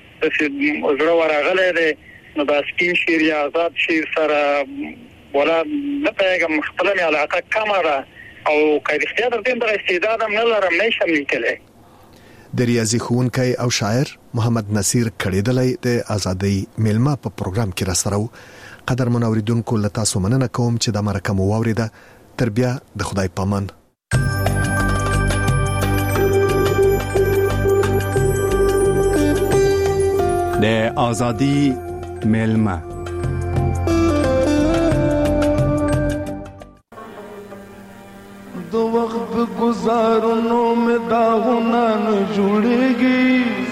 زړه ورغلی دی. نو دا سپین شعر یا آزاد شعر سره ولا نه پیغام خپل مې علاقه کمه ده، او کله چې دا د استعداد هم نه لرم نشم لیکلی. د ریاضي ښوونکی او شاعر محمد نصیر کړیدلای د ازادۍ میلمه په پروګرام کې را سره. قدر منوریدونکو له تاسو مننه کوم چې د مرکه مو واوریده. تر بیا د خدای پامان. د ازادۍ میلمه دو وقت گزارنو میں داغنا نہ جوڑेगी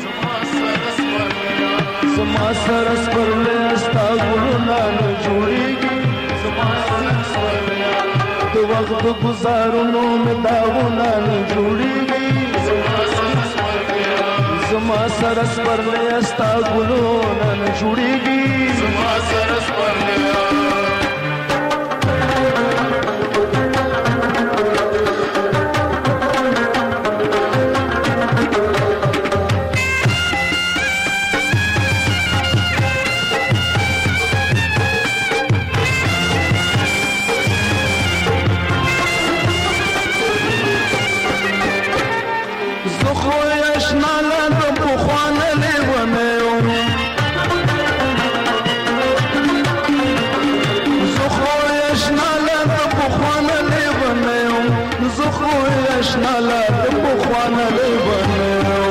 زما سرس پر لے استا گلنا نہ جوڑेगी دو وقت گزارنو میں داغنا نہ جوڑेगी زما سرس پر لے استا گلنا نہ جوڑेगी زما سرس پر لے زخو یشنا له په خوانه لیونه زخو یشنا له په خوانه لیونه زخو یشنا له په خوانه لیونه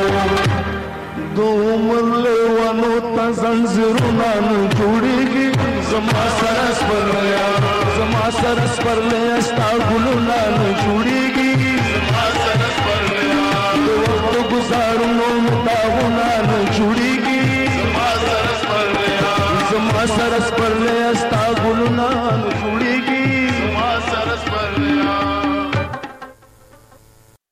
دومر لیونو ته زنجیرونه جوړیږي زما سره سپرلیا زما سره سپرلیا ستا ګلونه جوړیږي زما سره سپرلیا د وخت گزارونو متاونه جوړیږي زما سره سپرلیا ستا ګلونه